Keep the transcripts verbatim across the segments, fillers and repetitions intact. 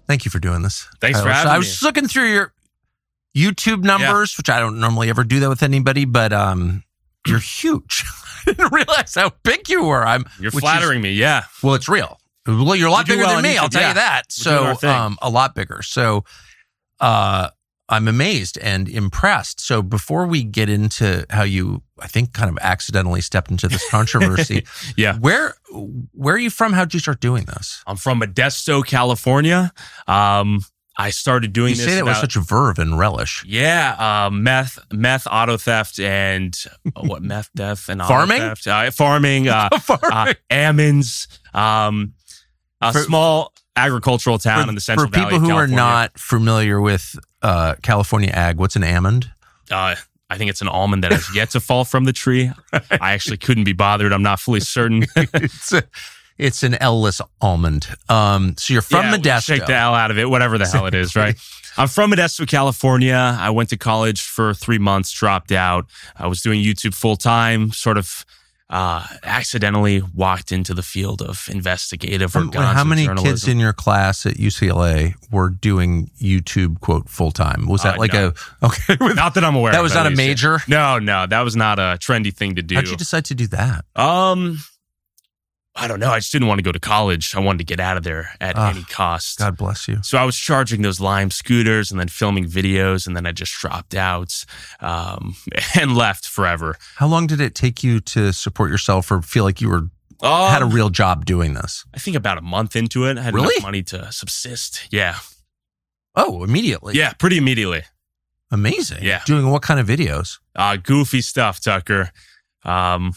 Thank you for doing this. Thanks I for was, having I me. was looking through your YouTube numbers, yeah. which I don't normally ever do that with anybody, but um, you're huge. I didn't realize how big you were. I'm. You're flattering is, me, yeah. Well, it's real. Well, you're a lot bigger well than me, YouTube, I'll tell yeah. you that. We're So, um, a lot bigger. So, uh, I'm amazed and impressed. So before we get into how you, I think, kind of accidentally stepped into this controversy, yeah. Where where are you from? How'd you start doing this? I'm from Modesto, California. Um, I started doing you this. You say that about, with such a verve and relish. Yeah, uh, meth, meth, auto theft, and uh, what meth, theft, and farming, auto theft. Uh, farming, uh, farming, uh, Ammons, um, a for, small agricultural town for, in the Central for Valley. For people who California. are not familiar with uh, California ag, what's an almond? Uh, I think it's an almond that has yet to fall from the tree. I actually couldn't be bothered. I'm not fully certain. it's a, It's an L-less almond. Um, so you're from yeah, Modesto. Shake the L out of it, whatever the hell it is, right? I'm from Modesto, California. I went to college for three months, dropped out. I was doing YouTube full time, sort of uh, accidentally walked into the field of investigative or um, How many journalism. kids in your class at U C L A were doing YouTube, quote, full time? Was that uh, like no. a, okay. Not that I'm aware that of. That was not a major? No, no, that was not a trendy thing to do. How'd you decide to do that? Um... I don't know. I just didn't want to go to college. I wanted to get out of there at oh, any cost. God bless you. So I was charging those Lime scooters and then filming videos, and then I just dropped out um, and left forever. How long did it take you to support yourself or feel like you were um, had a real job doing this? I think about a month into it. I had really? enough money to subsist. Yeah. Oh, immediately? Yeah, pretty immediately. Amazing. Yeah. Doing what kind of videos? Uh, goofy stuff, Tucker. Um,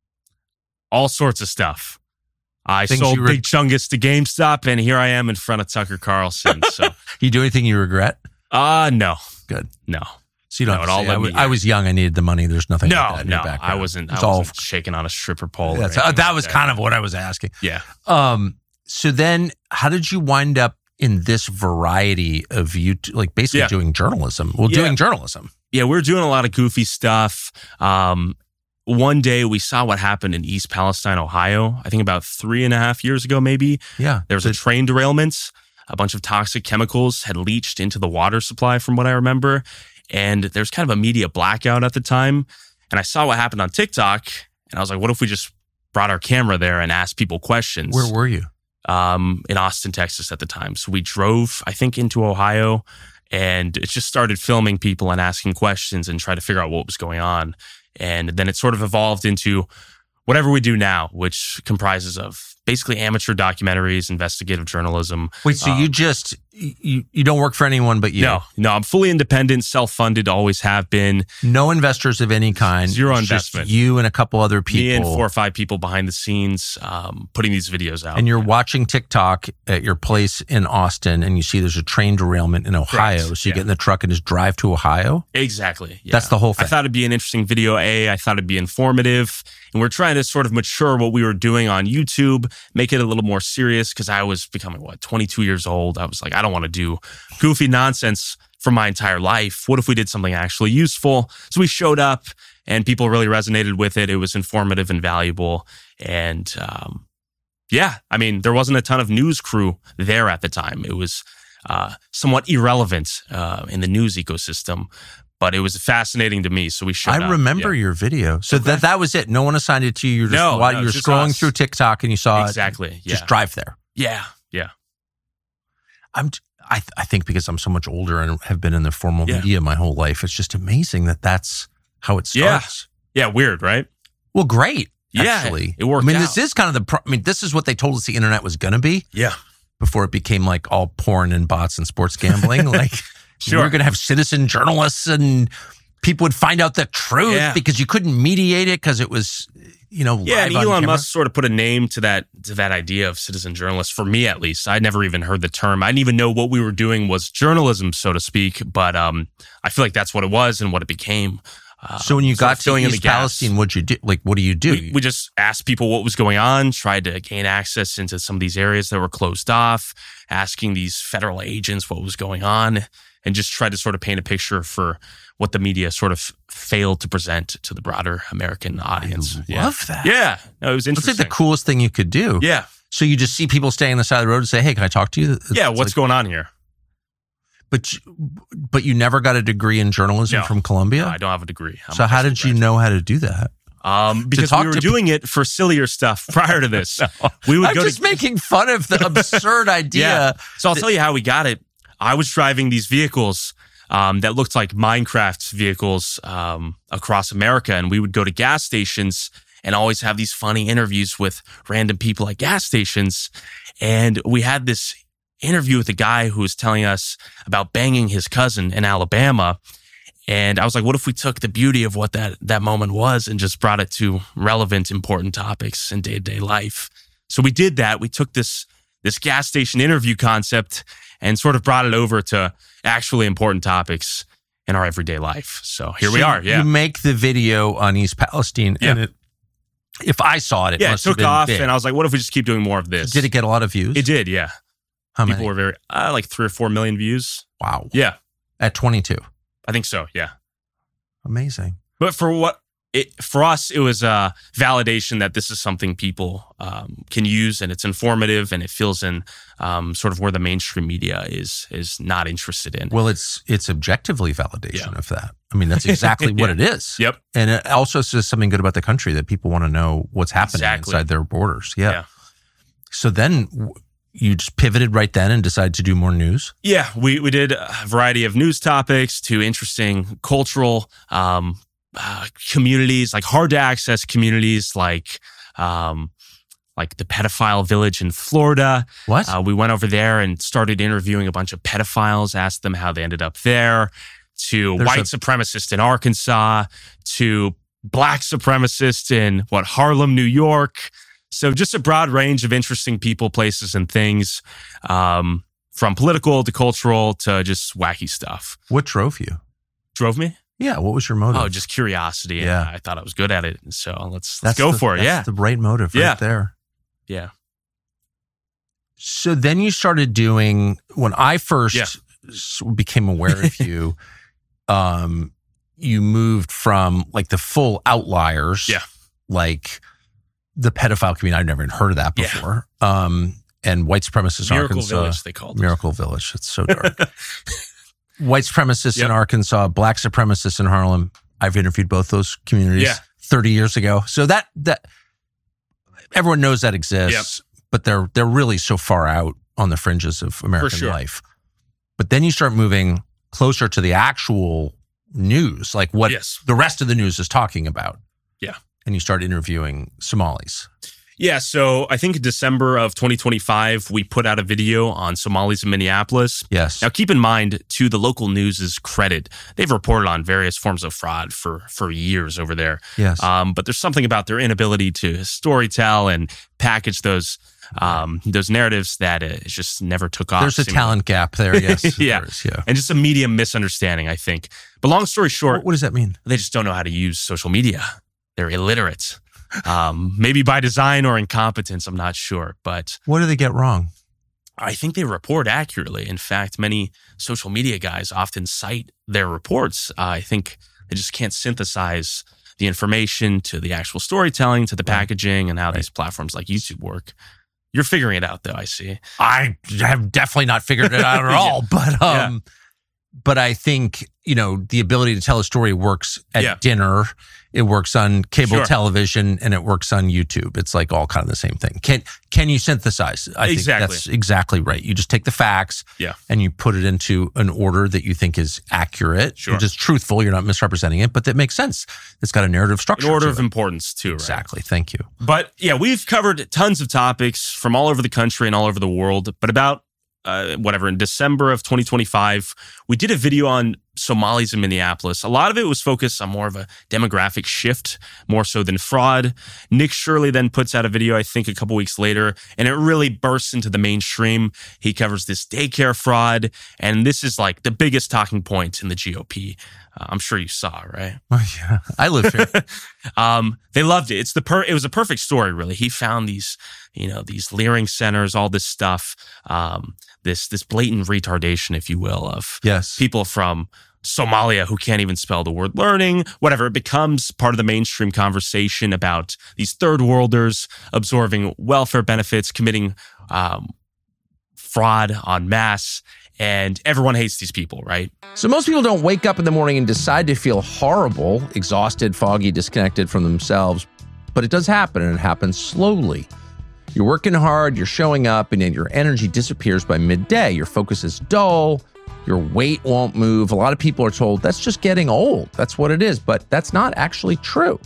all sorts of stuff. I Things sold re- Big Chungus to GameStop, and here I am in front of Tucker Carlson. So, you do anything you regret? Uh no. Good. No. So you don't. No, have to say, I, was, me, I was young. I needed the money. There's nothing. No, like that in no. your background. I wasn't. It's I all wasn't shaking on a stripper pole. Uh, that like was that. kind of what I was asking. Yeah. Um. So then, how did you wind up in this variety of YouTube? Like basically yeah. doing journalism. Well, yeah. doing journalism. Yeah, we were doing a lot of goofy stuff. Um. One day we saw what happened in East Palestine, Ohio, I think about three and a half years ago, maybe. Yeah. There was a train derailment. A bunch of toxic chemicals had leached into the water supply from what I remember. And there's kind of a media blackout at the time. And I saw what happened on TikTok. And I was like, what if we just brought our camera there and asked people questions? Where were you? Um, in Austin, Texas at the time. So we drove, I think, into Ohio. And it just started filming people and asking questions and trying to figure out what was going on. And then it sort of evolved into whatever we do now, which comprises of basically amateur documentaries, investigative journalism. Wait, so um, you just, you, you don't work for anyone but you? No, no, I'm fully independent, self-funded, always have been. No investors of any kind. Zero it's investment. Just you and a couple other people. Me and four or five people behind the scenes um, putting these videos out. And you're watching TikTok at your place in Austin and you see there's a train derailment in Ohio. Correct. So you yeah. get in the truck and just drive to Ohio? Exactly. Yeah. That's the whole thing. I thought it'd be an interesting video, A. I thought it'd be informative. And we're trying to sort of mature what we were doing on YouTube, make it a little more serious because I was becoming, what, twenty-two years old. I was like, I don't want to do goofy nonsense for my entire life. What if we did something actually useful? So we showed up and people really resonated with it. It was informative and valuable. And um, yeah, I mean, there wasn't a ton of news crew there at the time. It was uh, somewhat irrelevant uh, in the news ecosystem. But it was fascinating to me, so we showed I up. remember yeah. your video. So okay. that that was it. No one assigned it to you. You're just, no, while no, you were just scrolling us. through TikTok and you saw exactly. it. Yeah. Just drive there. Yeah, yeah. I'm. I I think because I'm so much older and have been in the formal yeah. media my whole life, it's just amazing that that's how it starts. Yeah, yeah. Weird, right? Well, great. Yeah, actually, it worked. I mean, out. this is kind of the. Pro- I mean, this is what they told us the internet was going to be. Yeah. Before it became like all porn and bots and sports gambling, like sure. we were going to have citizen journalists and people would find out the truth yeah. because you couldn't mediate it because it was, you know, yeah. live And Elon on Musk sort of put a name to that to that idea of citizen journalists. For me, at least, I'd never even heard the term. I didn't even know what we were doing was journalism, so to speak. But um, I feel like that's what it was and what it became. Uh, so when you got to East East Palestine, what'd you do? Like, what do you do? We, we just asked people what was going on, tried to gain access into some of these areas that were closed off, asking these federal agents what was going on, and just tried to sort of paint a picture for what the media sort of failed to present to the broader American audience. I yeah. love that. Yeah. No, it was interesting. It's like the coolest thing you could do. Yeah. So you just see people standing on the side of the road and say, "Hey, can I talk to you?" It's, yeah, it's what's like, going on here? But you, but you never got a degree in journalism No. from Columbia? No, I don't have a degree. I'm so a how high did school you know how to do that? Um, because talk we were to doing it for sillier stuff prior to this. We would I'm go just to, making fun of the absurd idea. Yeah. So I'll tell you how we got it. I was driving these vehicles um, that looked like Minecraft vehicles um, across America, and we would go to gas stations and always have these funny interviews with random people at gas stations. And we had this interview with a guy who was telling us about banging his cousin in Alabama. And I was like, what if we took the beauty of what that, that moment was and just brought it to relevant, important topics in day-to-day life? So we did that. We took this, this gas station interview concept and sort of brought it over to actually important topics in our everyday life. So here So we are. Yeah. You make the video on East Palestine, Yeah. and it, if I saw it, it yeah, it must have took been off, big. and I was like, what if we just keep doing more of this? Did it get a lot of views? It did, yeah. How People many? were very, uh, like three or four million views. Wow. Yeah, At twenty-two. I think so, yeah. Amazing. But for what, it, for us, it was a validation that this is something people um, can use, and it's informative, and it fills in um, sort of where the mainstream media is is not interested in. Well, it's it's objectively validation Yeah. of that. I mean, that's exactly what Yeah. it is. Yep. And it also says something good about the country, that people want to know what's happening Exactly. inside their borders. Yeah. Yeah. So then w- you just pivoted right then and decided to do more news. Yeah, we, we did a variety of news topics to interesting cultural um, uh, communities, like hard to access communities, like um, like the pedophile village in Florida. What? Uh, we went over there and started interviewing a bunch of pedophiles, asked them how they ended up there, to There's white a- supremacists in Arkansas, to black supremacists in what, Harlem, New York. So just a broad range of interesting people, places, and things, um, from political to cultural to just wacky stuff. What drove you? Drove me? Yeah. What was your motive? Oh, just curiosity. Yeah. And I thought I was good at it. So let's, let's That's go the- for it. that's Yeah. the right motive Yeah. right there. Yeah. So then you started doing, when I first Yeah. s- became aware of you, um, you moved from like the full outliers, Yeah. like the pedophile community. I've never even heard of that Yeah. before. Um, and white supremacists in Miracle Arkansas. Village, they called it. Miracle Village. It's so dark. White supremacists Yep. in Arkansas, black supremacists in Harlem. I've interviewed both those communities Yeah. thirty years ago. So that that everyone knows that exists, but they're they're really so far out on the fringes of American sure. life. But then you start moving closer to the actual news, like what Yes. the rest of the news is talking about. Yeah. And you start interviewing Somalis. Yeah, so I think in December of twenty twenty-five, we put out a video on Somalis in Minneapolis. Yes. Now, keep in mind, to the local news's credit, they've reported on various forms of fraud for, for years over there. Yes. Um, but there's something about their inability to storytell and package those um, those narratives that it just never took off. There's a seemingly. talent gap there. Yes. Yeah. there is, yeah. And just a medium misunderstanding, I think. But long story short, What, what does that mean? they just don't know how to use social media. They're illiterate. Um, maybe by design or incompetence, I'm not sure. But What do they get wrong? I think they report accurately. In fact, many social media guys often cite their reports. Uh, I think they just can't synthesize the information to the actual storytelling, to the Right. packaging, and how Right. these platforms like YouTube work. You're figuring it out, though, I see. I have definitely not figured it out at all, but um, but I think, you know, the ability to tell a story works at Yeah. dinner, it works on cable Sure. television, and it works on YouTube. It's like all kind of the same thing. Can can you synthesize? I think Exactly. that's exactly right. You just take the facts, Yeah. and you put it into an order that you think is accurate, Sure. which is truthful. You're not misrepresenting it, but that makes sense. It's got a narrative structure. In order to of it. importance, too, right? Exactly. Thank you. But yeah, we've covered tons of topics from all over the country and all over the world. But about uh, whatever, in December of twenty twenty-five, we did a video on Somalis in Minneapolis. A lot of it was focused on more of a demographic shift, more so than fraud. Nick Shirley then puts out a video, I think, a couple weeks later, and it really bursts into the mainstream. He covers this daycare fraud, and this is like the biggest talking point in the G O P. Uh, I'm sure you saw, right? Oh, yeah. I live here. um, they loved it. It's the per- it was a perfect story, really. He found these, you know, these leering centers, all this stuff, um, this this blatant retardation, if you will, of Yes. people from Somalia who can't even spell the word learning, whatever. It becomes part of the mainstream conversation about these third worlders absorbing welfare benefits, committing um, fraud en masse, and everyone hates these people, right? So most people don't wake up in the morning and decide to feel horrible, exhausted, foggy, disconnected from themselves, but it does happen, and it happens slowly. You're working hard, you're showing up, and then your energy disappears by midday. Your focus is dull, your weight won't move. A lot of people are told that's just getting old. That's what it is, but that's not actually true.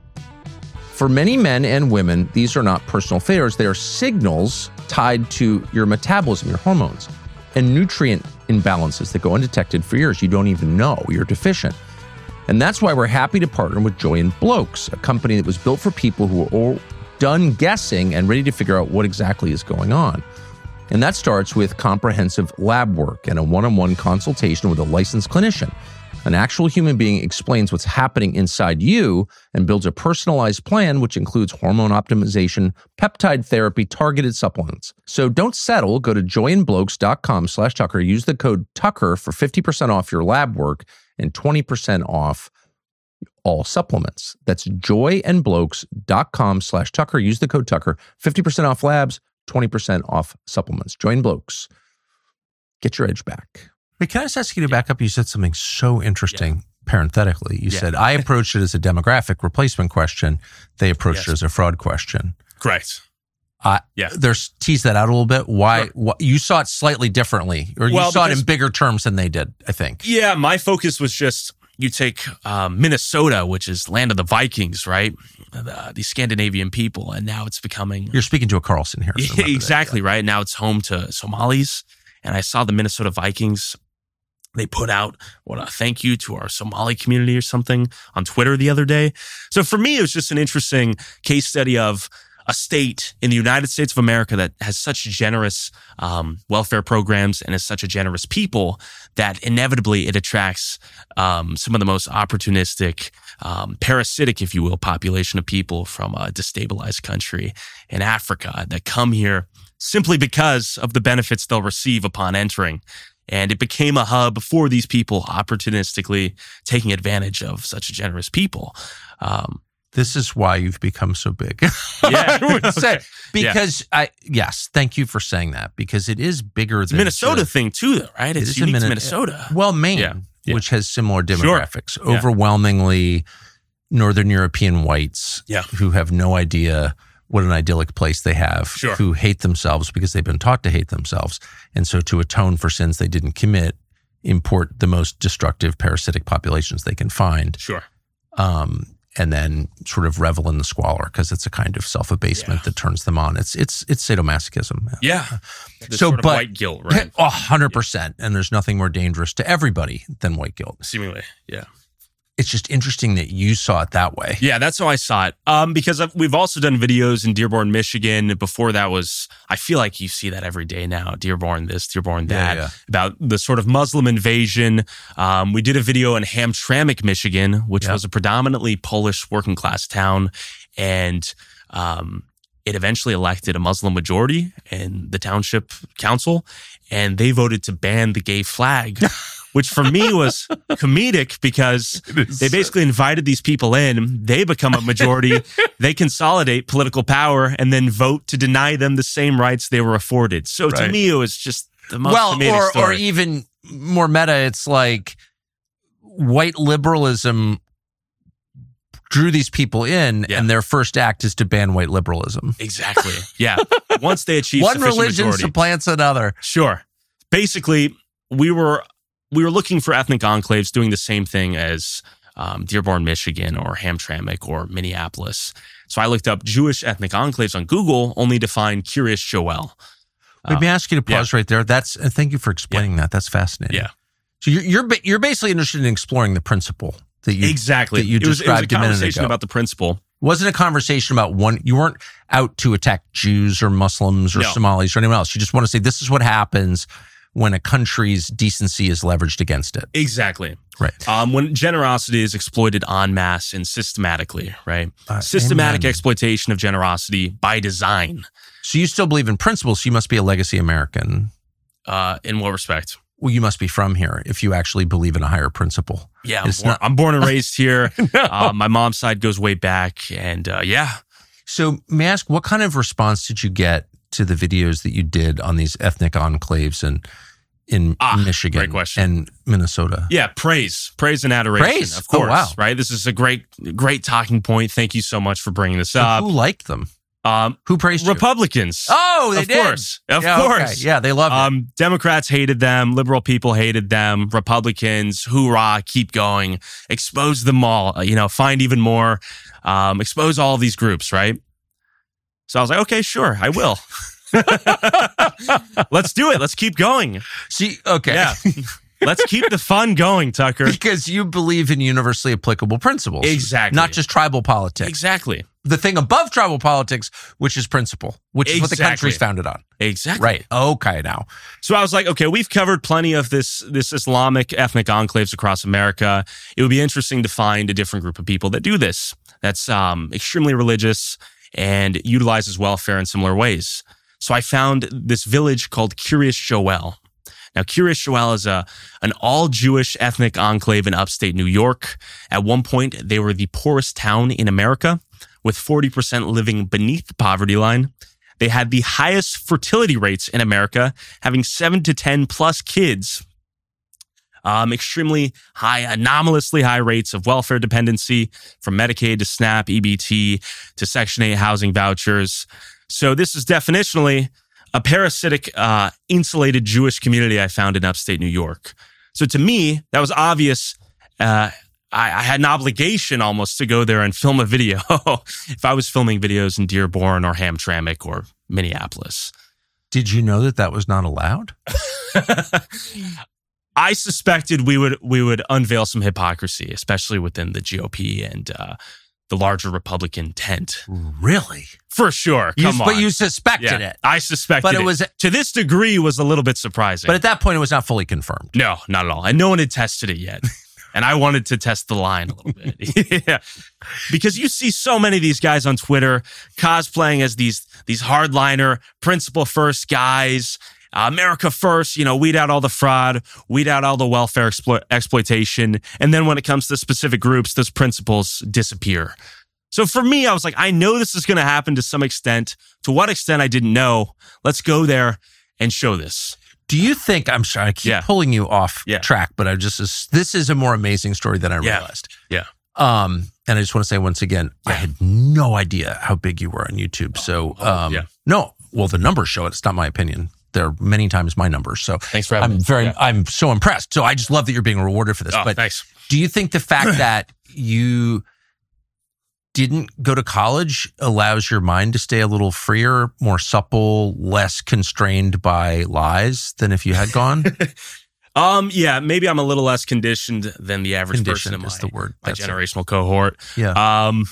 For many men and women, these are not personal failures. They are signals tied to your metabolism, your hormones, and nutrient imbalances that go undetected for years. You don't even know you're deficient. And that's why we're happy to partner with Joy and Blokes, a company that was built for people who are all done guessing and ready to figure out what exactly is going on. And that starts with comprehensive lab work and a one-on-one consultation with a licensed clinician. An actual human being explains what's happening inside you and builds a personalized plan, which includes hormone optimization, peptide therapy, targeted supplements. So don't settle. Go to joyandblokes.com slash Tucker. Use the code Tucker for fifty percent off your lab work and twenty percent off all supplements. That's joyandblokes.com slash Tucker. Use the code Tucker. fifty percent off labs, twenty percent off supplements. Join Blokes. Get your edge back. Wait, can I just ask you to back up? You said something so interesting, yeah. parenthetically. You yeah. said, I approached it as a demographic replacement question. They approached yes. it as a fraud question. Correct. Uh, yeah. There's tease that out a little bit. Why, sure. why you saw it slightly differently, or you well, saw because, it in bigger terms than they did, I think. Yeah, my focus was just, you take um, Minnesota, which is land of the Vikings, right? The, these Scandinavian people, and now it's becoming... You're speaking to a Carlson here. So exactly, that, yeah. right? Now it's home to Somalis, and I saw the Minnesota Vikings. They put out what a thank you to our Somali community or something on Twitter the other day. So for me, it was just an interesting case study of a state in the United States of America that has such generous um, welfare programs and is such a generous people that inevitably it attracts um, some of the most opportunistic, um, parasitic, if you will, population of people from a destabilized country in Africa that come here simply because of the benefits they'll receive upon entering. And it became a hub for these people opportunistically taking advantage of such a generous people. Um, This is why you've become so big. Yeah, I would say. Because yeah. I, yes, thank you for saying that, because it is bigger it's than a Minnesota just, thing too, though, right? It's it unique Min- to Minnesota. Well, Maine, yeah. Yeah. which has similar demographics, sure. overwhelmingly yeah. Northern European whites yeah. who have no idea what an idyllic place they have, sure. who hate themselves because they've been taught to hate themselves. And so to atone for sins they didn't commit, import the most destructive parasitic populations they can find. Sure. Um, and then sort of revel in the squalor because it's a kind of self-abasement yeah. that turns them on. It's it's it's sadomasochism. Yeah. This so, sort of but white guilt, right? A hundred percent. And there's nothing more dangerous to everybody than white guilt. Seemingly, yeah. It's just interesting that you saw it that way. Yeah, that's how I saw it. Um, because I've, we've also done videos in Dearborn, Michigan. Before that was, I feel like you see that every day now. Dearborn this, Dearborn that, yeah, yeah. about the sort of Muslim invasion. Um, we did a video in Hamtramck, Michigan, which yep. was a predominantly Polish working class town. And um, it eventually elected a Muslim majority in the township council. And they voted to ban the gay flag. Which for me was comedic because they basically invited these people in. They become a majority. They consolidate political power and then vote to deny them the same rights they were afforded. So right. to me, it was just the most well, comedic or, story. Or even more meta, it's like white liberalism drew these people in, yeah. and their first act is to ban white liberalism. Exactly. Yeah. Once they achieve one religion majority, supplants another. Sure. Basically, we were... We were looking for ethnic enclaves doing the same thing as um, Dearborn, Michigan, or Hamtramck, or Minneapolis. So I looked up Jewish ethnic enclaves on Google, only to find Kiryas Joel. Let me ask you to pause yeah. right there. That's uh, thank you for explaining yeah. that. That's fascinating. Yeah. So you're you're, ba- you're basically interested in exploring the principle that you exactly that you it was, described it was a a minute conversation ago. About the principle. It wasn't a conversation about one. You weren't out to attack Jews or Muslims or no. Somalis or anyone else. You just want to say this is what happens when a country's decency is leveraged against it. Exactly. Right. Um, when generosity is exploited en masse and systematically, right? Uh, Systematic amen. Exploitation of generosity by design. So you still believe in principles, so you must be a legacy American. Uh, in what respect? well, you must be from here if you actually believe in a higher principle. Yeah, I'm born, not- I'm born and raised here. no. uh, my mom's side goes way back, and uh, yeah. So may I ask, what kind of response did you get to the videos that you did on these ethnic enclaves and in ah, Michigan great question. and Minnesota? Yeah, praise, praise and adoration. Praise? Of course, oh, wow. right? This is a great, great talking point. Thank you so much for bringing this so up. Who liked them? Um, who praised Republicans? You? Oh, they of did. Course, of yeah, course, okay. Yeah, they loved it. Um, Democrats hated them. Liberal people hated them. Republicans, hoorah, keep going. Expose them all. You know, find even more. Um, expose all of these groups, right? So I was like, okay, sure, I will. Let's do it. Let's keep going. See, okay. Yeah. Let's keep the fun going, Tucker. Because you believe in universally applicable principles. Exactly. Not just tribal politics. Exactly. The thing above tribal politics, which is principle, which is exactly. what the country's founded on. Exactly. Right. Okay, now. So I was like, okay, we've covered plenty of this, this Islamic ethnic enclaves across America. It would be interesting to find a different group of people that do this. That's um, extremely religious and utilizes welfare in similar ways. So I found this village called Kiryas Joel. Now, Kiryas Joel is a an all-Jewish ethnic enclave in upstate New York. At one point, they were the poorest town in America, with forty percent living beneath the poverty line. They had the highest fertility rates in America, having seven to ten plus kids. Um, extremely high, anomalously high rates of welfare dependency, from Medicaid to SNAP, E B T to Section eight housing vouchers. So this is definitionally a parasitic, uh, insulated Jewish community I found in upstate New York. So to me, that was obvious. Uh, I, I had an obligation almost to go there and film a video if I was filming videos in Dearborn or Hamtramck or Minneapolis. Did you know that that was not allowed? I suspected we would we would unveil some hypocrisy, especially within the G O P and uh, the larger Republican tent. Really? For sure. Come you, on. But you suspected yeah, it. I suspected but it. it. was To this degree was a little bit surprising. But at that point, it was not fully confirmed. No, not at all. And no one had tested it yet. And I wanted to test the line a little bit. yeah. Because you see so many of these guys on Twitter cosplaying as these, these hardliner, principle first guys. Uh, America first, you know, weed out all the fraud, weed out all the welfare explo- exploitation. And then when it comes to specific groups, those principles disappear. So for me, I was like, I know this is going to happen to some extent. To what extent, I didn't know. Let's go there and show this. Do you think, I'm sorry, I keep yeah. pulling you off yeah. track, but I just, this is a more amazing story than I yeah. realized. Yeah. Um, and I just want to say once again, yeah. I had no idea how big you were on YouTube. So, oh, um, yeah. no, well, the numbers show it. It's not my opinion. They're many times my numbers. So thanks for having I'm me. very, yeah. I'm so impressed. So I just love that you're being rewarded for this. Oh, but thanks. Do you think the fact that you didn't go to college allows your mind to stay a little freer, more supple, less constrained by lies than if you had gone? um, yeah, maybe I'm a little less conditioned than the average person in my, is the word. my That's generational it. cohort. Yeah. Um,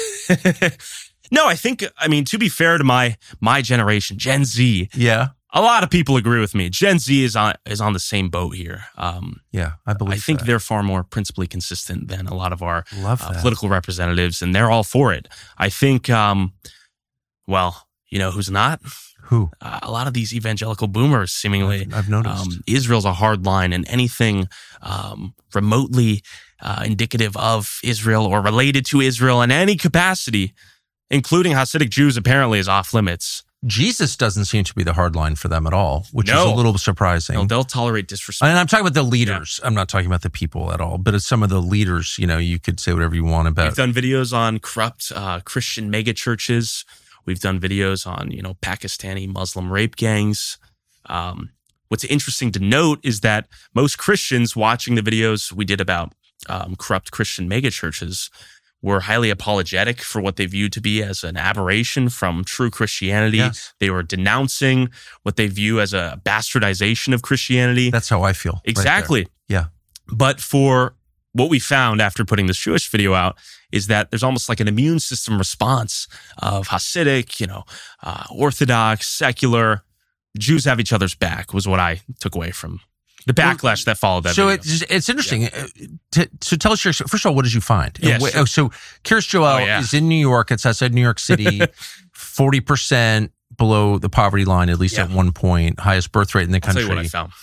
no, I think, I mean, to be fair to my my generation, Gen Z. Yeah. A lot of people agree with me. Gen Z is on is on the same boat here. Um, yeah, I believe. I think that. they're far more principally consistent than a lot of our Love uh, that. political representatives, and they're all for it. I think, um, well, you know who's not? Who? Uh, a lot of these evangelical boomers, seemingly. I've, I've noticed. Um, Israel's a hard line, and anything um, remotely uh, indicative of Israel or related to Israel in any capacity, including Hasidic Jews, apparently is off limits. Jesus doesn't seem to be the hard line for them at all, which no. is a little surprising. No, they'll tolerate disrespect. And I'm talking about the leaders. Yeah. I'm not talking about the people at all, but it's some of the leaders, you know, you could say whatever you want about. We've done videos on corrupt uh, Christian megachurches. We've done videos on, you know, Pakistani Muslim rape gangs. Um, what's interesting to note is that most Christians watching the videos we did about um, corrupt Christian megachurches were highly apologetic for what they viewed to be as an aberration from true Christianity. Yes. They were denouncing what they view as a bastardization of Christianity. That's how I feel. Exactly. Right yeah. But for what we found after putting this Jewish video out is that there's almost like an immune system response of Hasidic, you know, uh, Orthodox, secular. Jews have each other's back was what I took away from the backlash that followed that so video. it's it's interesting. Yeah. To, so tell us your, first of all, what did you find? Yeah, wh- sure. So Kiryas Joel Oh, yeah. is in New York. It's outside New York City, forty percent below the poverty line, at least Yeah. at one point, highest birth rate in the I'll country. tell you what I found.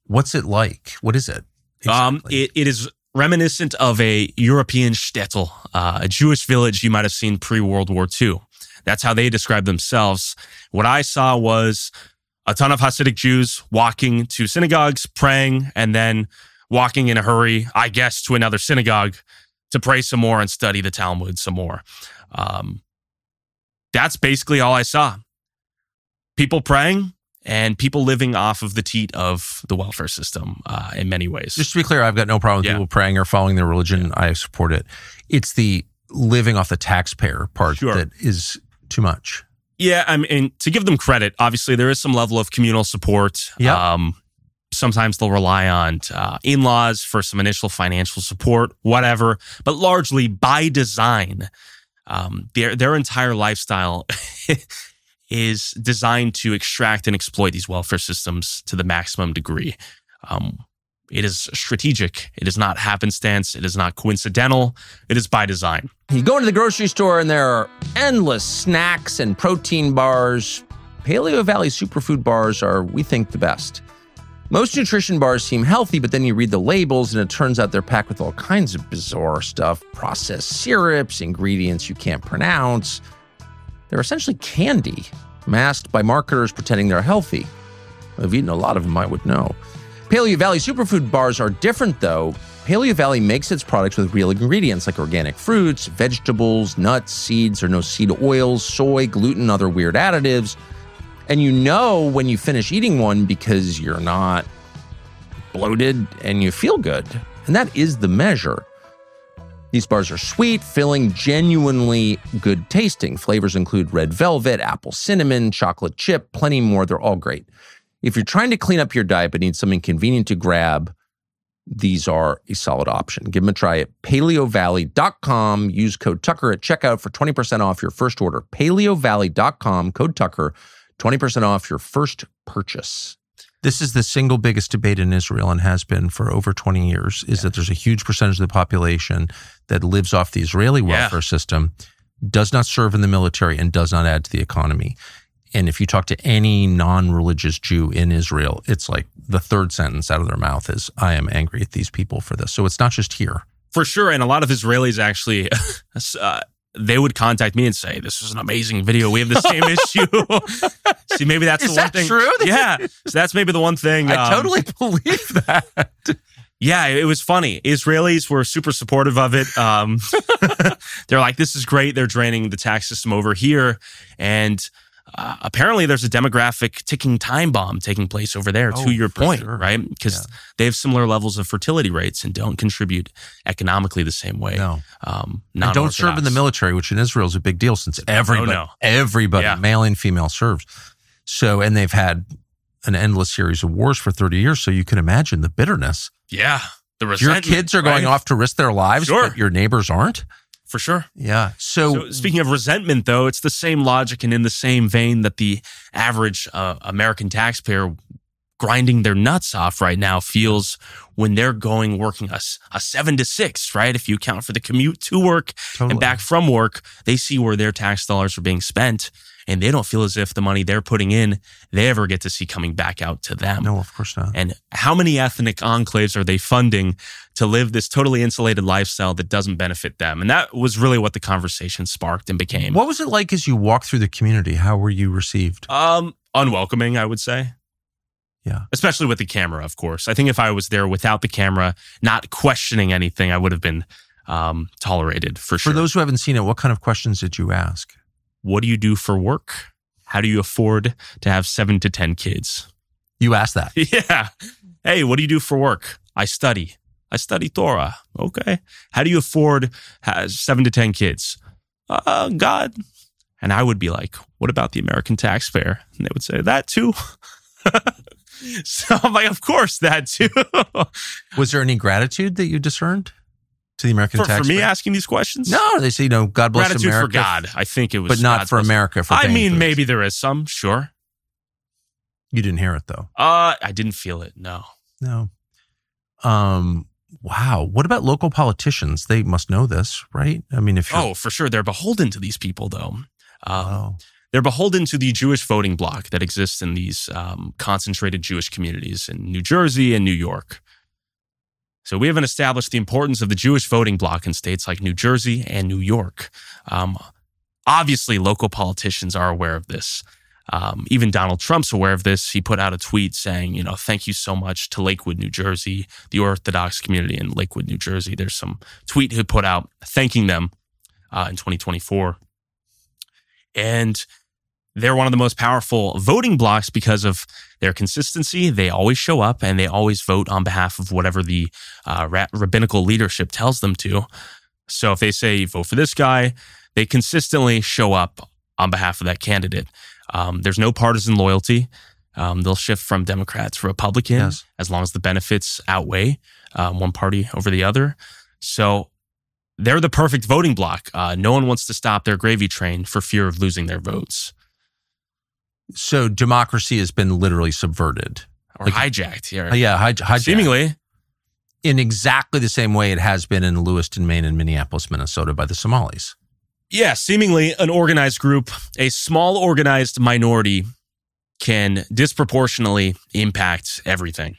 What's it like? What is it? Exactly? Um, it, it is reminiscent of a European shtetl, uh, a Jewish village you might have seen pre-World War Two. That's how they describe themselves. What I saw was a ton of Hasidic Jews walking to synagogues, praying, and then walking in a hurry, I guess, to another synagogue to pray some more and study the Talmud some more. Um, that's basically all I saw. People praying and people living off of the teat of the welfare system uh, in many ways. Just to be clear, I've got no problem with Yeah. people praying or following their religion. Yeah. I support it. It's the living off the taxpayer part Sure. that is too much. Yeah, I mean, to give them credit, obviously there is some level of communal support. Yep. Um, sometimes they'll rely on uh, in-laws for some initial financial support, whatever. But largely by design, um, their their entire lifestyle is designed to extract and exploit these welfare systems to the maximum degree. Um, it is strategic. It is not happenstance. It is not coincidental. It is by design. You go into the grocery store and there are endless snacks and protein bars. Paleo Valley superfood bars are, we think, the best. Most nutrition bars seem healthy, but then you read the labels and it turns out they're packed with all kinds of bizarre stuff, processed syrups, ingredients you can't pronounce. They're essentially candy, masked by marketers pretending they're healthy. I've eaten a lot of them, I would know. Paleo Valley superfood bars are different, though. Paleo Valley makes its products with real ingredients like organic fruits, vegetables, nuts, seeds, or no seed oils, soy, gluten, other weird additives. And you know when you finish eating one because you're not bloated and you feel good. And that is the measure. These bars are sweet, filling, genuinely good tasting. Flavors include red velvet, apple cinnamon, chocolate chip, plenty more. They're all great. If you're trying to clean up your diet but need something convenient to grab, these are a solid option. Give them a try at paleo valley dot com. Use code Tucker at checkout for twenty percent off your first order. paleo valley dot com, code Tucker, twenty percent off your first purchase. This is the single biggest debate in Israel and has been for over twenty years, is yeah. that there's a huge percentage of the population that lives off the Israeli welfare yeah. system, does not serve in the military, and does not add to the economy. And if you talk to any non-religious Jew in Israel, it's like the third sentence out of their mouth is, I am angry at these people for this. So it's not just here. For sure. And a lot of Israelis actually, uh, they would contact me and say, this is an amazing video. We have the same issue. See, maybe that's is the one that thing. True? Yeah. So that's maybe the one thing. I um, totally believe that. Yeah, it was funny. Israelis were super supportive of it. Um, they're like, this is great. They're draining the tax system over here. And Uh, apparently there's a demographic ticking time bomb taking place over there, oh, to your point, sure. right? Because yeah. they have similar levels of fertility rates and don't contribute economically the same way. No. Um, and don't serve in the military, which in Israel is a big deal since everybody, oh, no. everybody, yeah. male and female, serves. So, and they've had an endless series of wars for thirty years. So you can imagine the bitterness. Yeah. The Your resentment. kids are going right? off to risk their lives, Sure. but your neighbors aren't. For sure. Yeah. So, so speaking of resentment, though, it's the same logic and in the same vein that the average uh, American taxpayer grinding their nuts off right now feels when they're going working a, a seven to six, right? If you account for the commute to work totally. and back from work, they see where their tax dollars are being spent. And they don't feel as if the money they're putting in, they ever get to see coming back out to them. No, of course not. And how many ethnic enclaves are they funding to live this totally insulated lifestyle that doesn't benefit them? And that was really what the conversation sparked and became. What was it like as you walked through the community? How were you received? Um, unwelcoming, I would say. Yeah. Especially with the camera, of course. I think if I was there without the camera, not questioning anything, I would have been um, tolerated for sure. For those who haven't seen it, what kind of questions did you ask? What do you do for work? How do you afford to have seven to ten kids? You asked that? Yeah. Hey, what do you do for work? I study. I study Torah. Okay. How do you afford seven to ten kids? Uh, God. And I would be like, what about the American taxpayer? And they would say, that too. So I'm like, of course, that too. Was there any gratitude that you discerned to the American for, taxpayer? For me asking these questions? No, they say, you know, God bless gratitude America. Gratitude for God. I think it was. But not God's for blessing. America. For I paying mean, for maybe there is some, sure. You didn't hear it though. Uh, I didn't feel it, no. No. Um. Wow. What about local politicians? They must know this, right? I mean, if you're... Oh, for sure. They're beholden to these people, though. Um, oh. they're beholden to the Jewish voting bloc that exists in these um, concentrated Jewish communities in New Jersey and New York. So we haven't established the importance of the Jewish voting bloc in states like New Jersey and New York. Um, obviously, local politicians are aware of this. Um, even Donald Trump's aware of this. He put out a tweet saying, you know, thank you so much to Lakewood, New Jersey, the Orthodox community in Lakewood, New Jersey. There's some tweet he put out thanking them uh, in twenty twenty-four. And they're one of the most powerful voting blocs because of their consistency. They always show up and they always vote on behalf of whatever the uh, rabbinical leadership tells them to. So if they say vote for this guy, they consistently show up on behalf of that candidate. Um, there's no partisan loyalty. Um, they'll shift from Democrat to Republican yes. as long as the benefits outweigh um, one party over the other. So they're the perfect voting bloc. Uh, no one wants to stop their gravy train for fear of losing their votes. So democracy has been literally subverted. Or like, hijacked here. Yeah, hij- hijacked. Seemingly. In exactly the same way it has been in Lewiston, Maine and Minneapolis, Minnesota by the Somalis. Yeah, seemingly an organized group, a small organized minority can disproportionately impact everything.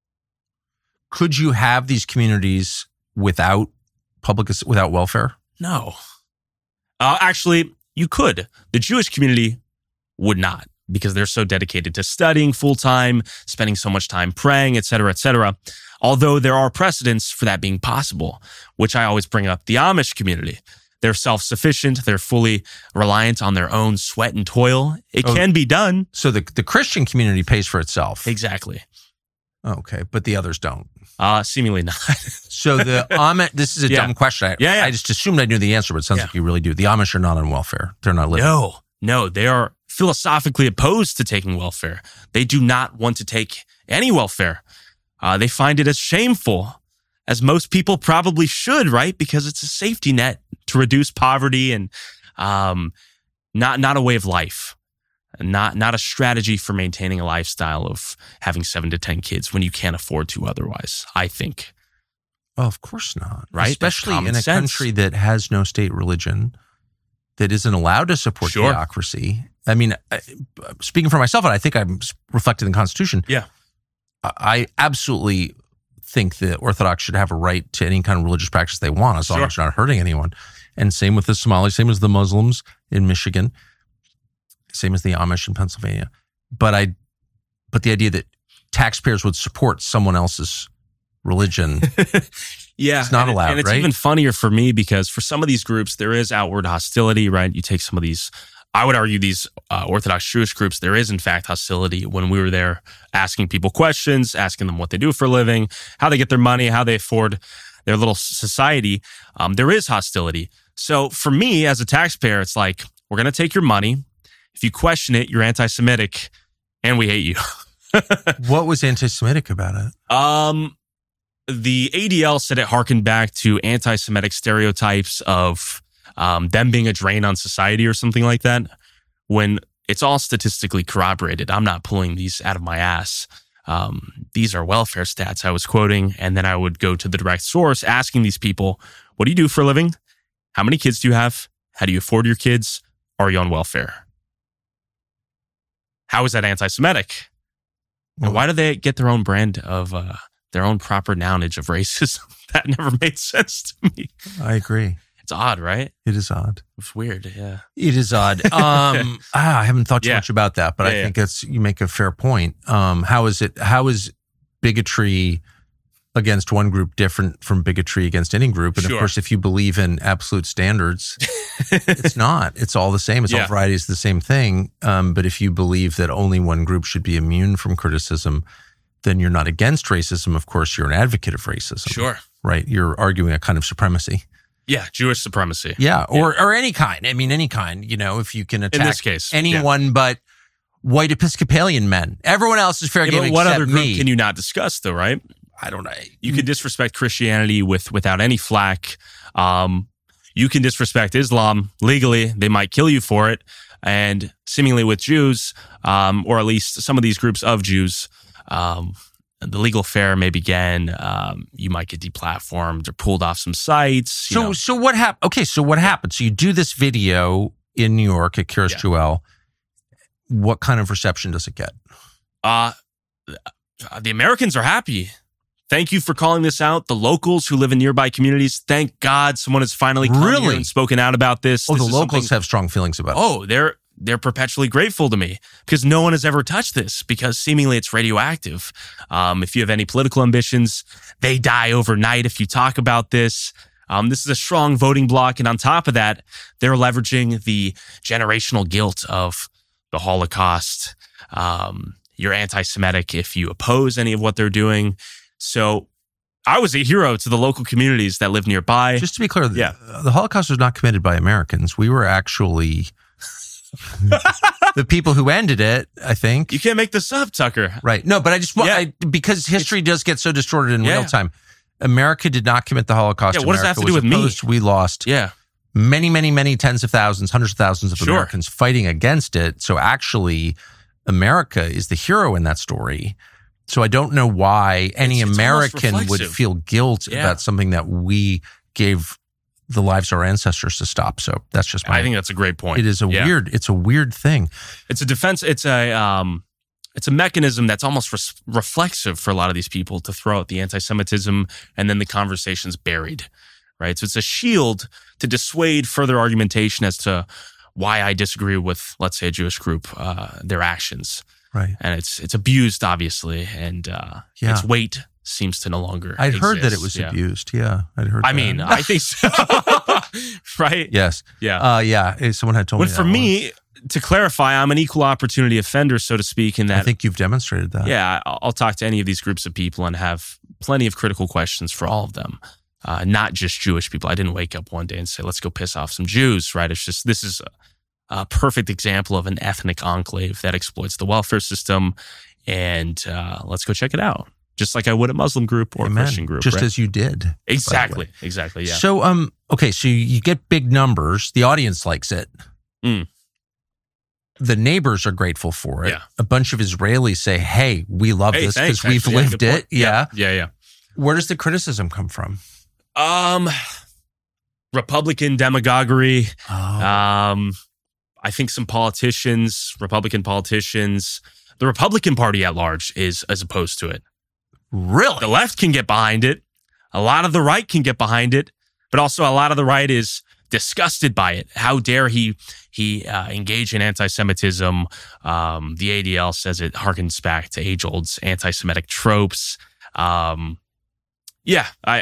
Could you have these communities without public, without welfare? No. Uh, actually, you could. The Jewish community would not, because they're so dedicated to studying full-time, spending so much time praying, et cetera, et cetera. Although there are precedents for that being possible, which I always bring up. The Amish community, they're self-sufficient. They're fully reliant on their own sweat and toil. It oh, can be done. So the, the Christian community pays for itself. Exactly. Okay, but the others don't. Uh, seemingly not. So the Amish, this is a yeah. dumb question. I, yeah, yeah. I just assumed I knew the answer, but it sounds yeah. like you really do. The Amish are not on welfare. They're not living. No, no, they are philosophically opposed to taking welfare. They do not want to take any welfare. Uh, they find it as shameful, as most people probably should, right? Because it's a safety net to reduce poverty and um, not not a way of life, not not a strategy for maintaining a lifestyle of having seven to ten kids when you can't afford to otherwise, I think. Oh, of course not. Right? Especially in a sense. country that has no state religion, that isn't allowed to support sure. theocracy. I mean, speaking for myself, and I think I'm reflected in the Constitution. Yeah. I absolutely think that Orthodox should have a right to any kind of religious practice they want, as long sure. as you're not hurting anyone. And same with the Somalis, same as the Muslims in Michigan, same as the Amish in Pennsylvania. But I, but the idea that taxpayers would support someone else's religion, yeah, it's not and, allowed, and it's right? even funnier for me because for some of these groups, there is outward hostility, right? You take some of these, I would argue these uh, Orthodox Jewish groups, there is in fact hostility when we were there asking people questions, asking them what they do for a living, how they get their money, how they afford their little society. Um, there is hostility. So for me as a taxpayer, it's like, we're going to take your money. If you question it, you're anti-Semitic and we hate you. What was anti-Semitic about it? Um, the A D L said it harkened back to anti-Semitic stereotypes of Um, them being a drain on society or something like that, when it's all statistically corroborated. I'm not pulling these out of my ass. Um, these are welfare stats I was quoting, and then I would go to the direct source asking these people, what do you do for a living? How many kids do you have? How do you afford your kids? Are you on welfare? How is that anti-Semitic? Well, and why do they get their own brand of, uh, their own proper nounage of racism? That never made sense to me. I agree. It's odd, right? It is odd. It's weird, yeah. It is odd. Um, ah, I haven't thought too yeah. much about that, but yeah, I yeah. think it's you make a fair point. Um, how is it? How is bigotry against one group different from bigotry against any group? And sure. of course, if you believe in absolute standards, it's not. It's all the same. It's yeah. all varieties of the same thing. Um, but if you believe that only one group should be immune from criticism, then you're not against racism. Of course, you're an advocate of racism. Sure. Right? You're arguing a kind of supremacy. Yeah, Jewish supremacy. Yeah, or yeah. or any kind. I mean, any kind. You know, if you can attack in this case, anyone yeah. but white Episcopalian men. Everyone else is fair yeah, game but what except other group me. can you not discuss, though, right? I don't know. You could disrespect Christianity with without any flack. Um, you can disrespect Islam legally. They might kill you for it. And seemingly with Jews, um, or at least some of these groups of Jews, um, the legal affair may begin. Um, you might get deplatformed or pulled off some sites. So, know. so what happened? Okay, so what happened? So you do this video in New York at Kiryas yeah. Joel, what kind of reception does it get? Uh, the Americans are happy. Thank you for calling this out. The locals who live in nearby communities, thank God someone has finally come Really? here and spoken out about this. Oh, This the is locals something- have strong feelings about it. Oh, they're they're perpetually grateful to me because no one has ever touched this because seemingly it's radioactive. Um, if you have any political ambitions, they die overnight if you talk about this. Um, this is a strong voting bloc. And on top of that, they're leveraging the generational guilt of the Holocaust. Um, you're anti-Semitic if you oppose any of what they're doing. So I was a hero to the local communities that live nearby. Just to be clear, Yeah. the, the Holocaust was not committed by Americans. We were actually the people who ended it, I think. You can't make this up, Tucker. Right. No, but I just want, Yeah. I, because history does get so distorted in Yeah. real time. America did not commit the Holocaust. Yeah, what does that have America to do was with me? opposed. We lost Yeah. many, many, many tens of thousands, hundreds of thousands of Sure. Americans fighting against it. So actually, America is the hero in that story. So I don't know why any It's- it's almost American would reflexive. feel guilt Yeah. about something that we gave the lives of our ancestors to stop. So that's just my. I think that's a great point. it is a Yeah. weird. It's a weird thing. It's a defense. It's a um, it's a mechanism that's almost res- reflexive for a lot of these people to throw out the anti-Semitism and then the conversation's buried, right? So it's a shield to dissuade further argumentation as to why I disagree with, let's say, a Jewish group, uh, their actions, Right. and it's it's abused, obviously, and uh, Yeah. its weight seems to no longer. I'd heard that it exist. was Yeah. abused. Yeah, I'd heard. I that. mean, I think so. Right? yes. Yeah. Uh, yeah. eh, Someone had told But me. for that me, to clarify, I'm an equal opportunity offender, so to speak, in once. I that think you've demonstrated that. yeah, I'll I'll talk to any of these groups of people and have plenty of critical questions for all of them, uh, not just Jewish people. I didn't wake up one day and say, let's go piss off some Jews, right? It's just, this is a, a perfect example of an ethnic enclave that exploits the welfare system. And uh, let's go check it out. Just like I would a Muslim group or Amen. a Christian group. Just right? as you did. Exactly. Exactly. Yeah. So, um, okay, so you get big numbers. The audience likes it. Mm. The neighbors are grateful for it. Yeah. A bunch of Israelis say, "Hey, we love Hey, this thanks, because we've actually. Yeah, lived good it." point. Yeah. Yeah. Yeah. Where does the criticism come from? Um, Republican demagoguery. Oh, Um, I think some politicians, Republican politicians, the Republican Party at large is as opposed to it. really? The left can get behind it. A lot of the right can get behind it, but also a lot of the right is disgusted by it. How dare he he uh, engage in anti-Semitism? Um, the A D L says it harkens back to age-old anti-Semitic tropes. Um, yeah, I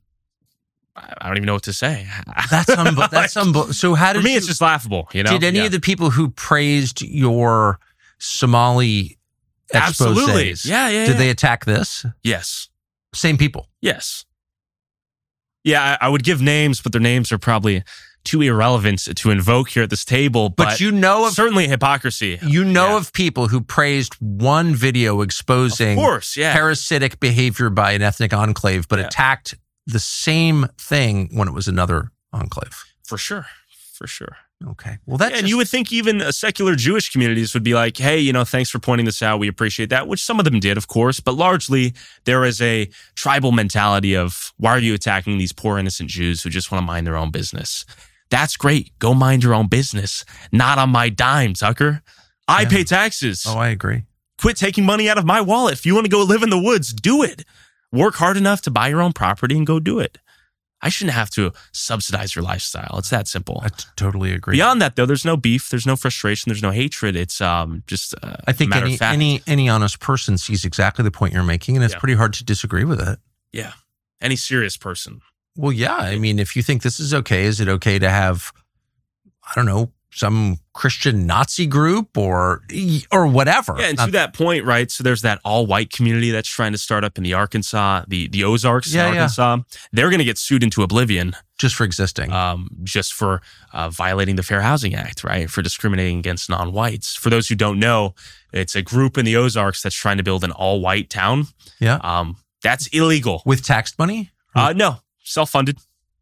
I don't even know what to say. That's unbe- that's unbe- So how For did me, you, it's just laughable. You know, did any Yeah. of the people who praised your Somali Absolutely. exposés, Yeah, yeah. did yeah. they attack this? Yes. Same people. Yes. Yeah, I, I would give names, but their names are probably too irrelevant to invoke here at this table. But, But you know of certainly hypocrisy. You know Yeah. of people who praised one video exposing Of course, yeah. parasitic behavior by an ethnic enclave, but Yeah. attacked the same thing when it was another enclave. For sure. For sure. Okay. Well, that's Yeah, and you would think even uh, secular Jewish communities would be like, hey, you know, thanks for pointing this out. We appreciate that, which some of them did, of course. But largely, there is a tribal mentality of, why are you attacking these poor, innocent Jews who just want to mind their own business? That's great. Go mind your own business. Not on my dime, Tucker. I Yeah. pay taxes. Oh, I agree. Quit taking money out of my wallet. If you want to go live in the woods, do it. Work hard enough to buy your own property and go do it. I shouldn't have to subsidize your lifestyle. It's that simple. I t- totally agree. Beyond that, though, there's no beef, there's no frustration, there's no hatred. It's um just uh, I think a matter any, of fact. any any honest person sees exactly the point you're making, and it's Yeah. pretty hard to disagree with it. yeah, any serious person. Well, yeah. I mean, if you think this is okay, is it okay to have, I don't know, some Christian Nazi group or or whatever? Yeah, and Not- to that point, right? So there's that all-white community that's trying to start up in the Arkansas, the the Ozarks Yeah, in yeah. Arkansas. They're going to get sued into oblivion just for existing. um, just for uh, violating the Fair Housing Act, right? For discriminating against non-whites. For those who don't know, it's a group in the Ozarks that's trying to build an all-white town. yeah. Um, that's illegal. With taxed money? Uh, no, self-funded.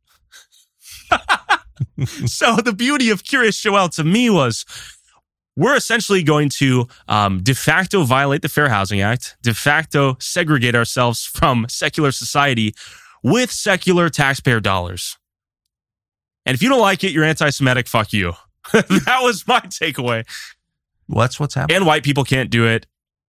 So the beauty of Curious Joel to me was we're essentially going to um, de facto violate the Fair Housing Act, de facto segregate ourselves from secular society with secular taxpayer dollars. And if you don't like it, you're anti-Semitic, fuck you. That was my takeaway. Well, that's what's happening. And white people can't do it.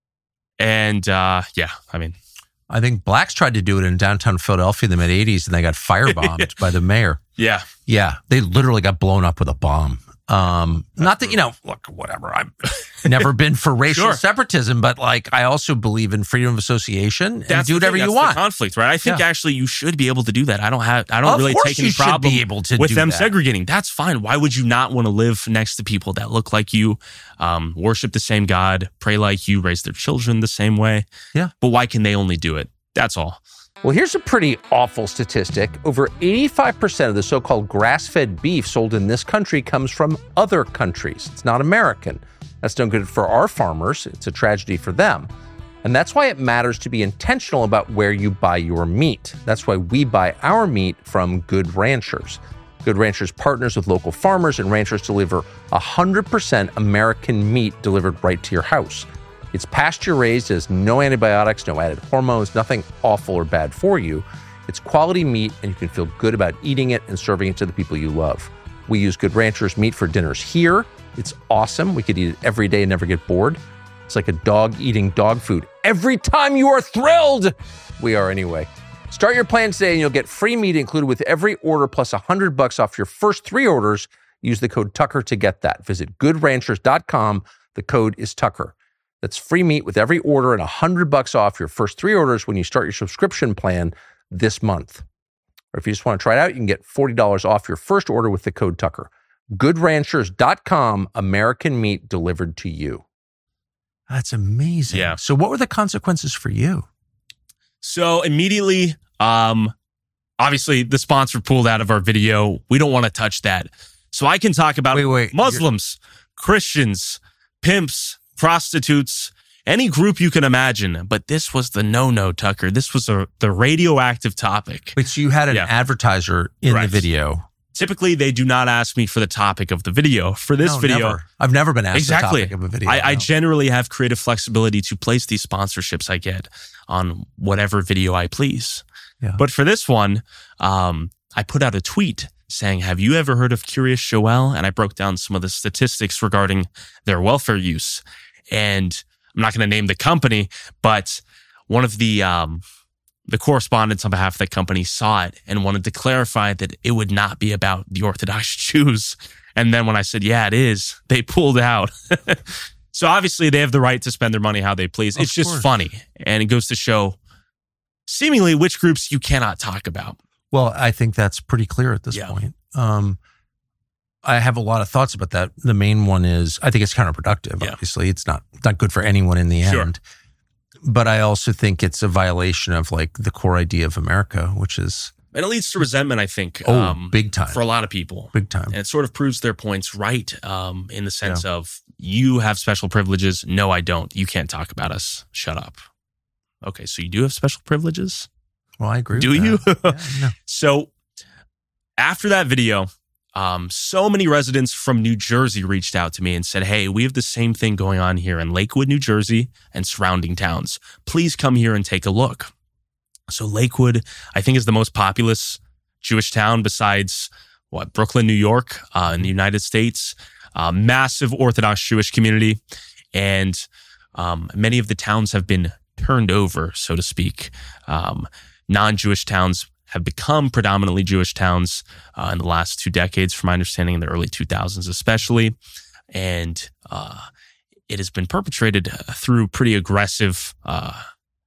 And uh, yeah, I mean, I think blacks tried to do it in downtown Philadelphia in the mid eighties and they got firebombed by the mayor. Yeah. Yeah. They literally got blown up with a bomb. Um, not that, you know, look, whatever. I've never been for racial Sure. separatism, but like, I also believe in freedom of association and That's do the whatever thing, you that's want. the conflict, right? I think Yeah. actually you should be able to do that. I don't have, I don't Of really course take any you should problem be able to with do them that. segregating. That's fine. Why would you not want to live next to people that look like you, um, worship the same God, pray like you, raise their children the same way? Yeah. But why can they only do it? That's all. Well, here's a pretty awful statistic. Over eighty-five percent of the so-called grass-fed beef sold in this country comes from other countries. It's not American. That's no good for our farmers. It's a tragedy for them. And that's why it matters to be intentional about where you buy your meat. That's why we buy our meat from Good Ranchers. Good Ranchers partners with local farmers, and ranchers deliver one hundred percent American meat delivered right to your house. It's pasture-raised, has no antibiotics, no added hormones, nothing awful or bad for you. It's quality meat, and you can feel good about eating it and serving it to the people you love. We use Good Ranchers meat for dinners here. It's awesome. We could eat it every day and never get bored. It's like a dog eating dog food. Every time you are thrilled! We are anyway. Start your plan today, and you'll get free meat included with every order, plus one hundred bucks off your first three orders. Use the code Tucker to get that. Visit good ranchers dot com. The code is Tucker. That's free meat with every order and one hundred bucks off your first three orders when you start your subscription plan this month. Or if you just want to try it out, you can get forty dollars off your first order with the code Tucker. good ranchers dot com, American meat delivered to you. That's amazing. Yeah. So what were the consequences for you? So immediately, um, obviously the sponsor pulled out of our video. We don't want to touch that. So I can talk about Wait, wait, Muslims, Christians, pimps, prostitutes, any group you can imagine. But this was the no-no, Tucker. This was a, the radioactive topic. Wait, so you had an Yeah. advertiser in Right. the video. Typically, they do not ask me for the topic of the video. For this No, video, never. I've never been asked exactly. the topic of a video. I, I no. generally have creative flexibility to place these sponsorships I get on whatever video I please. Yeah. But for this one, um, I put out a tweet saying, have you ever heard of Curious Joel? And I broke down some of the statistics regarding their welfare use. And I'm not going to name the company, but one of the um, the correspondents on behalf of that company saw it and wanted to clarify that it would not be about the Orthodox Jews. And then when I said, yeah, it is, they pulled out. So obviously they have the right to spend their money how they please. Of It's just course. funny. And it goes to show seemingly which groups you cannot talk about. Well, I think that's pretty clear at this Yeah. point. Um, I have a lot of thoughts about that. The main one is I think it's counterproductive. Yeah. Obviously, it's not not good for anyone in the Sure. end. But I also think it's a violation of like the core idea of America, which is And it leads to resentment, I think, oh, um, big time, for a lot of people. big time. And it sort of proves their points right um, in the sense of you have special privileges. No, I don't. You can't talk about us. Shut up. Okay, so you do have special privileges? Well, I agree. Do with you? that. Yeah, no. So after that video, um, so many residents from New Jersey reached out to me and said, hey, we have the same thing going on here in Lakewood, New Jersey and surrounding towns. Please come here and take a look. So Lakewood, I think, is the most populous Jewish town besides what Brooklyn, New York, uh, in the United States. Uh, massive Orthodox Jewish community. And um, many of the towns have been turned over, so to speak. Um, non-Jewish towns have become predominantly Jewish towns uh, in the last two decades, from my understanding, in the early two thousands especially. And uh, it has been perpetrated through pretty aggressive uh,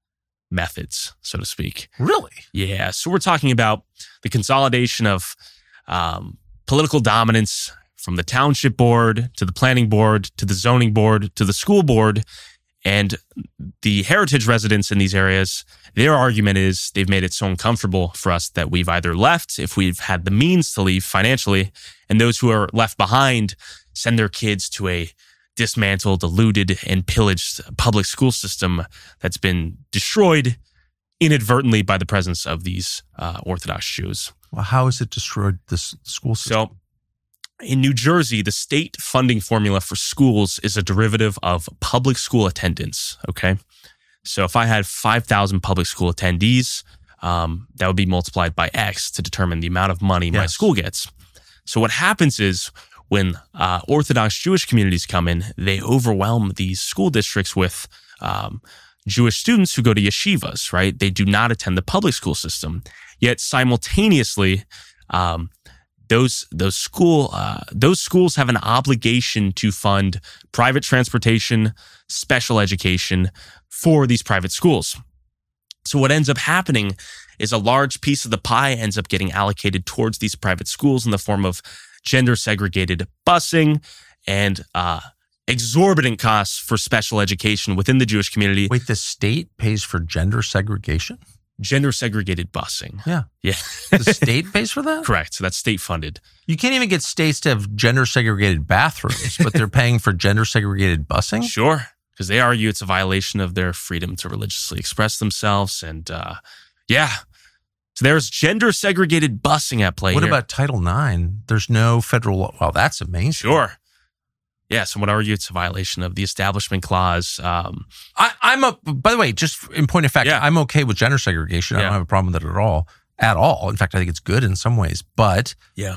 methods, so to speak. Really? Yeah. So we're talking about the consolidation of um, political dominance from the township board to the planning board to the zoning board to the school board. And the heritage residents in these areas, their argument is they've made it so uncomfortable for us that we've either left if we've had the means to leave financially, and those who are left behind send their kids to a dismantled, diluted, and pillaged public school system that's been destroyed inadvertently by the presence of these uh, Orthodox Jews. Well, how has it destroyed this school system? So in New Jersey, the state funding formula for schools is a derivative of public school attendance, okay? So if I had five thousand public school attendees, um, that would be multiplied by X to determine the amount of money my Yes. school gets. So what happens is when uh, Orthodox Jewish communities come in, they overwhelm these school districts with um, Jewish students who go to yeshivas, right? They do not attend the public school system. Yet simultaneously, um, those those school uh, those schools have an obligation to fund private transportation, special education for these private schools. So what ends up happening is a large piece of the pie ends up getting allocated towards these private schools in the form of gender segregated busing and uh, exorbitant costs for special education within the Jewish community. Wait, the state pays for gender segregation? Gender segregated busing. Yeah. Yeah. The state pays for that? Correct. So that's state funded. You can't even get states to have gender segregated bathrooms, but they're paying for gender segregated busing? Sure. Because they argue it's a violation of their freedom to religiously express themselves. And uh, yeah. So there's gender segregated busing at play What here. about Title nine? There's no federal law. Well, that's amazing. Sure. Yeah, some would argue it's a violation of the Establishment Clause. Um, I, I'm a, by the way, just in point of fact, Yeah. I'm okay with gender segregation. I Yeah. don't have a problem with it at all. At all. In fact, I think it's good in some ways. But yeah.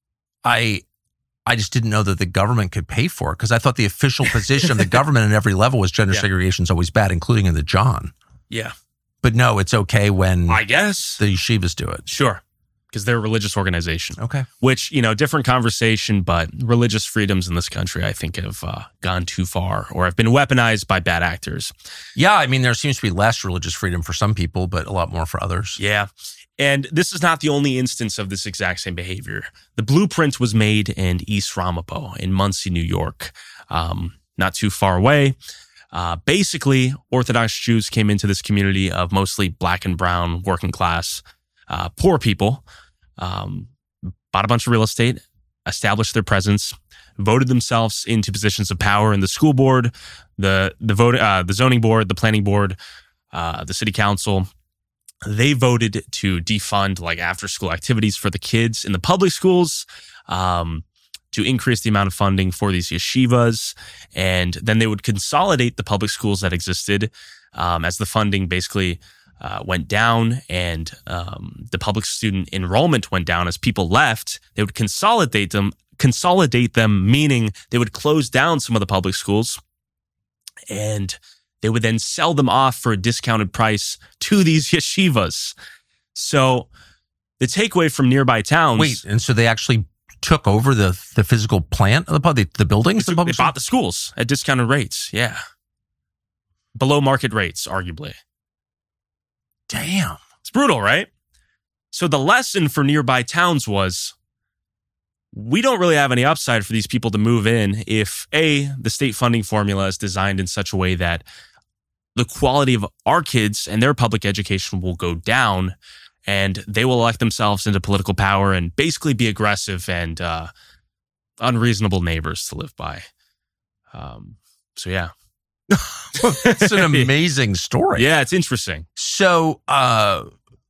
I I just didn't know that the government could pay for it because I thought the official position of the government at every level was gender Yeah. segregation is always bad, including in the John. Yeah. But no, it's okay when I guess. the yeshivas do it. Sure. Because they're a religious organization. Okay. Which, you know, different conversation, but religious freedoms in this country, I think, have uh, gone too far or have been weaponized by bad actors. Yeah, I mean, there seems to be less religious freedom for some people, but a lot more for others. Yeah. And this is not the only instance of this exact same behavior. The blueprint was made in East Ramapo in Muncie, New York, um, not too far away. Uh, basically, Orthodox Jews came into this community of mostly black and brown, working class, uh, poor people, um, bought a bunch of real estate, established their presence, voted themselves into positions of power in the school board, the the vote, uh, the zoning board, the planning board, uh, the city council. They voted to defund like after school activities for the kids in the public schools, um, to increase the amount of funding for these yeshivas. And then they would consolidate the public schools that existed um, as the funding basically uh, went down and um, the public student enrollment went down as people left. They would consolidate them, consolidate them, meaning they would close down some of the public schools and they would then sell them off for a discounted price to these yeshivas. So the takeaway from nearby towns... Wait, and so they actually took over the the physical plant of the pub, the, the buildings? They The public bought the schools at discounted rates, yeah. Below market rates, arguably. Damn. It's brutal, right? So the lesson for nearby towns was, we don't really have any upside for these people to move in if, A, the state funding formula is designed in such a way that the quality of our kids and their public education will go down, and they will elect themselves into political power and basically be aggressive and uh, unreasonable neighbors to live by. Um, so, yeah. It's an amazing story. Yeah, it's interesting. So uh,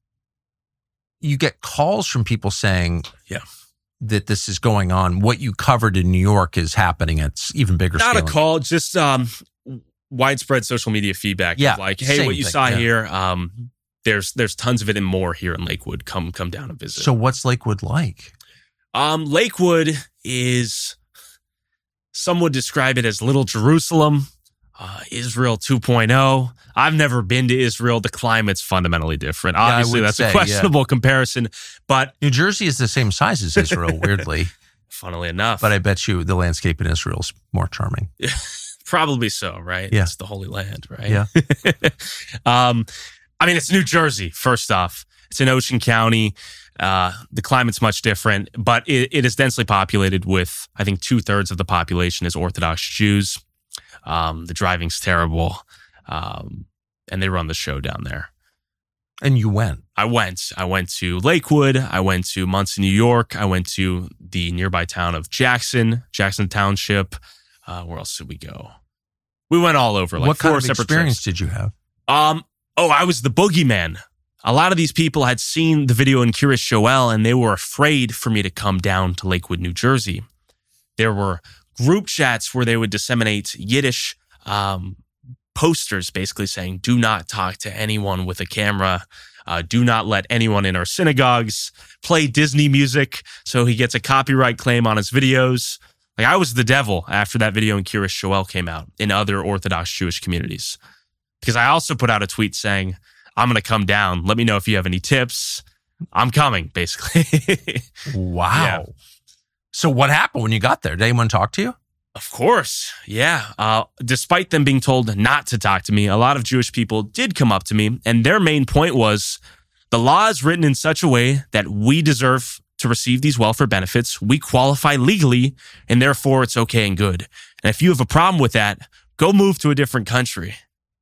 you get calls from people saying Yeah. that this is going on. What you covered in New York is happening at even bigger Not scale. a call, just um, widespread social media feedback. Yeah, Like, hey, same what you thing, saw yeah. here, um, there's there's tons of it and more here in Lakewood. Come come down and visit. So what's Lakewood like? Um, Lakewood is, some would describe it as Little Jerusalem, uh, Israel two point oh. I've never been to Israel. The climate's fundamentally different. I Obviously, would that's say, a questionable comparison, but New Jersey is the same size as Israel, weirdly. funnily enough, But I bet you the landscape in Israel is more charming. probably so, right? Yeah. It's the Holy Land, right? Yeah. um, I mean, it's New Jersey, first off. It's in Ocean County. Uh, the climate's much different, but it, it is densely populated with, I think, two thirds of the population is Orthodox Jews. Um, the driving's terrible. Um, and they run the show down there. And you went. I went. I went to Lakewood. I went to Muncie, New York. I went to the nearby town of Jackson, Jackson Township. Uh, where else did we go? We went all over. Like what four kind of separate experience trips. did you have? Um. Oh, I was the boogeyman. A lot of these people had seen the video in Kiryas Joel, and they were afraid for me to come down to Lakewood, New Jersey. There were group chats where they would disseminate Yiddish um, posters, basically saying, "Do not talk to anyone with a camera. Uh, do not let anyone in our synagogues. Play Disney music so he gets a copyright claim on his videos." Like I was the devil after that video in Kiryas Joel came out in other Orthodox Jewish communities. Because I also put out a tweet saying, I'm going to come down. Let me know if you have any tips. I'm coming, basically. Wow. Yeah. So what happened when you got there? Did anyone talk to you? Of course. Yeah. Uh, despite them being told not to talk to me, a lot of Jewish people did come up to me. And their main point was the law is written in such a way that we deserve to receive these welfare benefits. We qualify legally, and therefore it's okay and good. And if you have a problem with that, go move to a different country.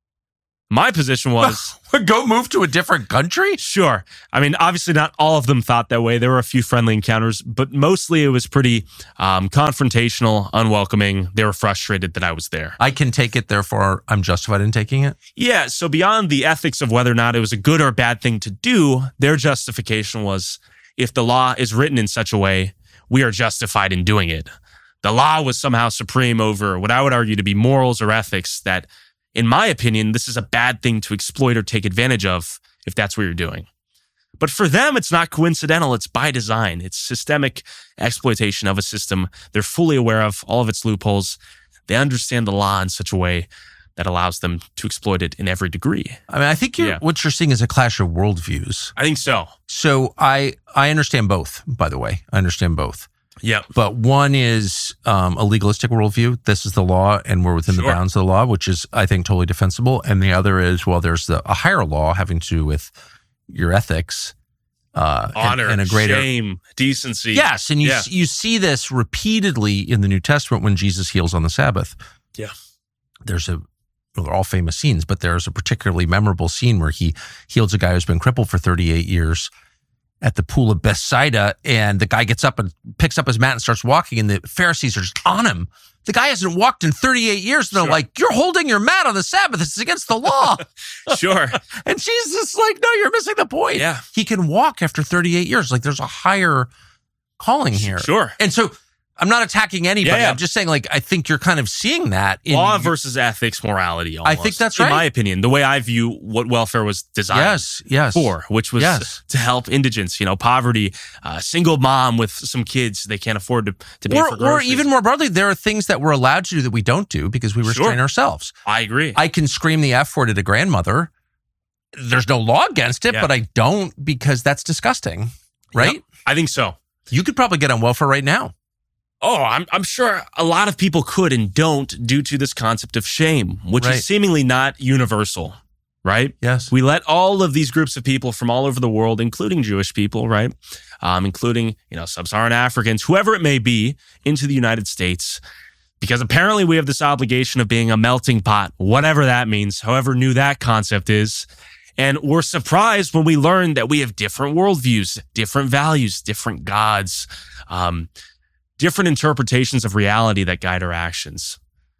My position was... Go move to a different country? Sure. I mean, obviously not all of them thought that way. There were a few friendly encounters, but mostly it was pretty um, confrontational, unwelcoming. They were frustrated that I was there. I can take it, therefore I'm justified in taking it? Yeah, so beyond the ethics of whether or not it was a good or bad thing to do, their justification was, if the law is written in such a way, we are justified in doing it. The law was somehow supreme over what I would argue to be morals or ethics that, in my opinion, this is a bad thing to exploit or take advantage of if that's what you're doing. But for them, it's not coincidental. It's by design. It's systemic exploitation of a system they're fully aware of, all of its loopholes. They understand the law in such a way that allows them to exploit it in every degree. I mean, I think you're, Yeah. what you're seeing is a clash of worldviews. I think so. So I I understand both, by the way. I understand both. Yeah. But one is um, a legalistic worldview. This is the law, and we're within Sure. the bounds of the law, which is, I think, totally defensible. And the other is, well, there's the, a higher law having to do with your ethics, uh, Honor, and, and a greater shame, decency. Yes, and you Yeah. you see this repeatedly in the New Testament when Jesus heals on the Sabbath. Yeah. There's a well, they're all famous scenes, but there's a particularly memorable scene where he heals a guy who's been crippled for thirty-eight years at the pool of Bethsaida, and the guy gets up and picks up his mat and starts walking, and the Pharisees are just on him. The guy hasn't walked in thirty-eight years, and they're Sure. like, you're holding your mat on the Sabbath. It's against the law. Sure. And Jesus is like, no, you're missing the point. Yeah. He can walk after thirty-eight years. Like, there's a higher calling here. Sure. And so I'm not attacking anybody. Yeah, yeah. I'm just saying, like, I think you're kind of seeing that in Law versus ethics, morality, almost. I think that's In right. my opinion, the way I view what welfare was designed Yes, yes. for, which was Yes. to help indigents, you know, poverty, uh, single mom with some kids they can't afford to, to pay for Or, or groceries. even more broadly, there are things that we're allowed to do that we don't do because we restrain Sure. ourselves. I agree. I can scream the F word at a grandmother. There's no law against it, Yeah. but I don't because that's disgusting, right? Yep. I think so. You could probably get on welfare right now. Oh, I'm I'm sure a lot of people could and don't due to this concept of shame, which Right. is seemingly not universal, right? Yes. We let all of these groups of people from all over the world, including Jewish people, right, um, including you know sub-Saharan Africans, whoever it may be, into the United States, because apparently we have this obligation of being a melting pot, whatever that means, however new that concept is. And we're surprised when we learn that we have different worldviews, different values, different gods, um, different interpretations of reality that guide our actions.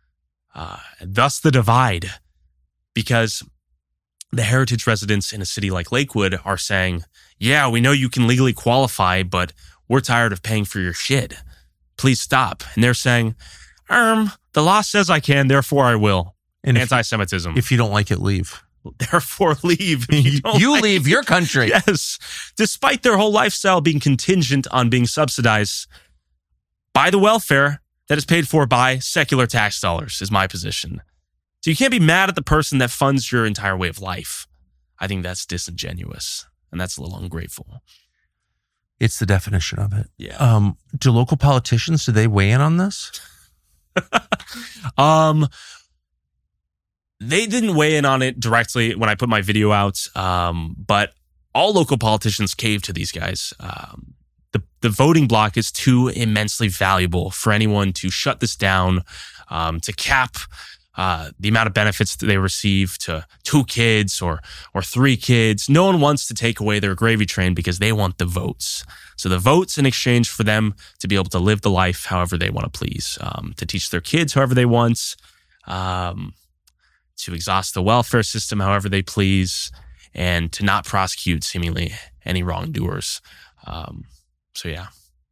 Uh, thus the divide, because the heritage residents in a city like Lakewood are saying, yeah, we know you can legally qualify, but we're tired of paying for your shit. Please stop. And they're saying, um, the law says I can, therefore I will. And if, Anti-Semitism. if you don't like it, leave. Therefore leave. If you don't You like leave it. your country. Yes. Despite their whole lifestyle being contingent on being subsidized by the welfare that is paid for by secular tax dollars, is my position. So you can't be mad at the person that funds your entire way of life. I think that's disingenuous, and that's a little ungrateful. It's the definition of it. Yeah. Um, do local politicians, do they weigh in on this? Um, they didn't weigh in on it directly when I put my video out, um, but all local politicians caved to these guys. Um, the the voting block is too immensely valuable for anyone to shut this down, um, to cap uh, the amount of benefits that they receive to two kids or or three kids. No one wants to take away their gravy train because they want the votes. So the votes in exchange for them to be able to live the life however they want to please, um, to teach their kids however they want, um, to exhaust the welfare system however they please, and to not prosecute seemingly any wrongdoers. Um, so yeah.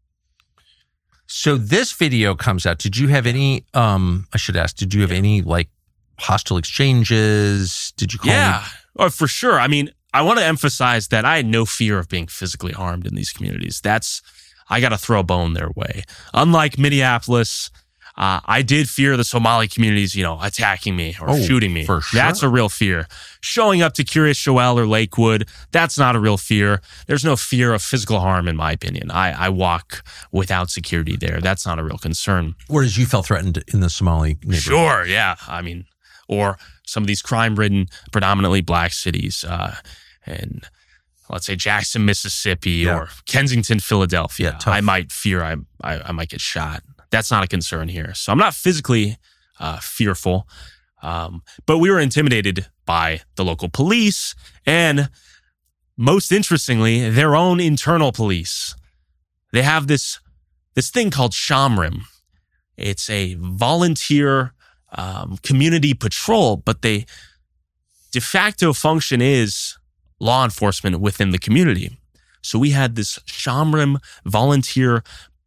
So this video comes out. Did you have any, um, I should ask, did you have any like hostile exchanges? Did you call Yeah, me? oh, for sure. I mean, I want to emphasize that I had no fear of being physically harmed in these communities. That's I got to throw a bone their way. Unlike Minneapolis, uh, I did fear the Somali communities, you know, attacking me or oh, shooting me. For sure. That's a real fear. Showing up to Curious Joel or Lakewood, that's not a real fear. There's no fear of physical harm, in my opinion. I, I walk without security there. That's not a real concern. Whereas you felt threatened in the Somali neighborhood. Sure, yeah. I mean, or some of these crime-ridden, predominantly black cities, uh, and let's say Jackson, Mississippi, Yeah. or Kensington, Philadelphia. Yeah, tough. I might fear I, I I might get shot. That's not a concern here. So I'm not physically uh, fearful, um, but we were intimidated by the local police and, most interestingly, their own internal police. They have this this thing called Shamrim. It's a volunteer um, community patrol, but they de facto function is law enforcement within the community. So we had this Shamrim volunteer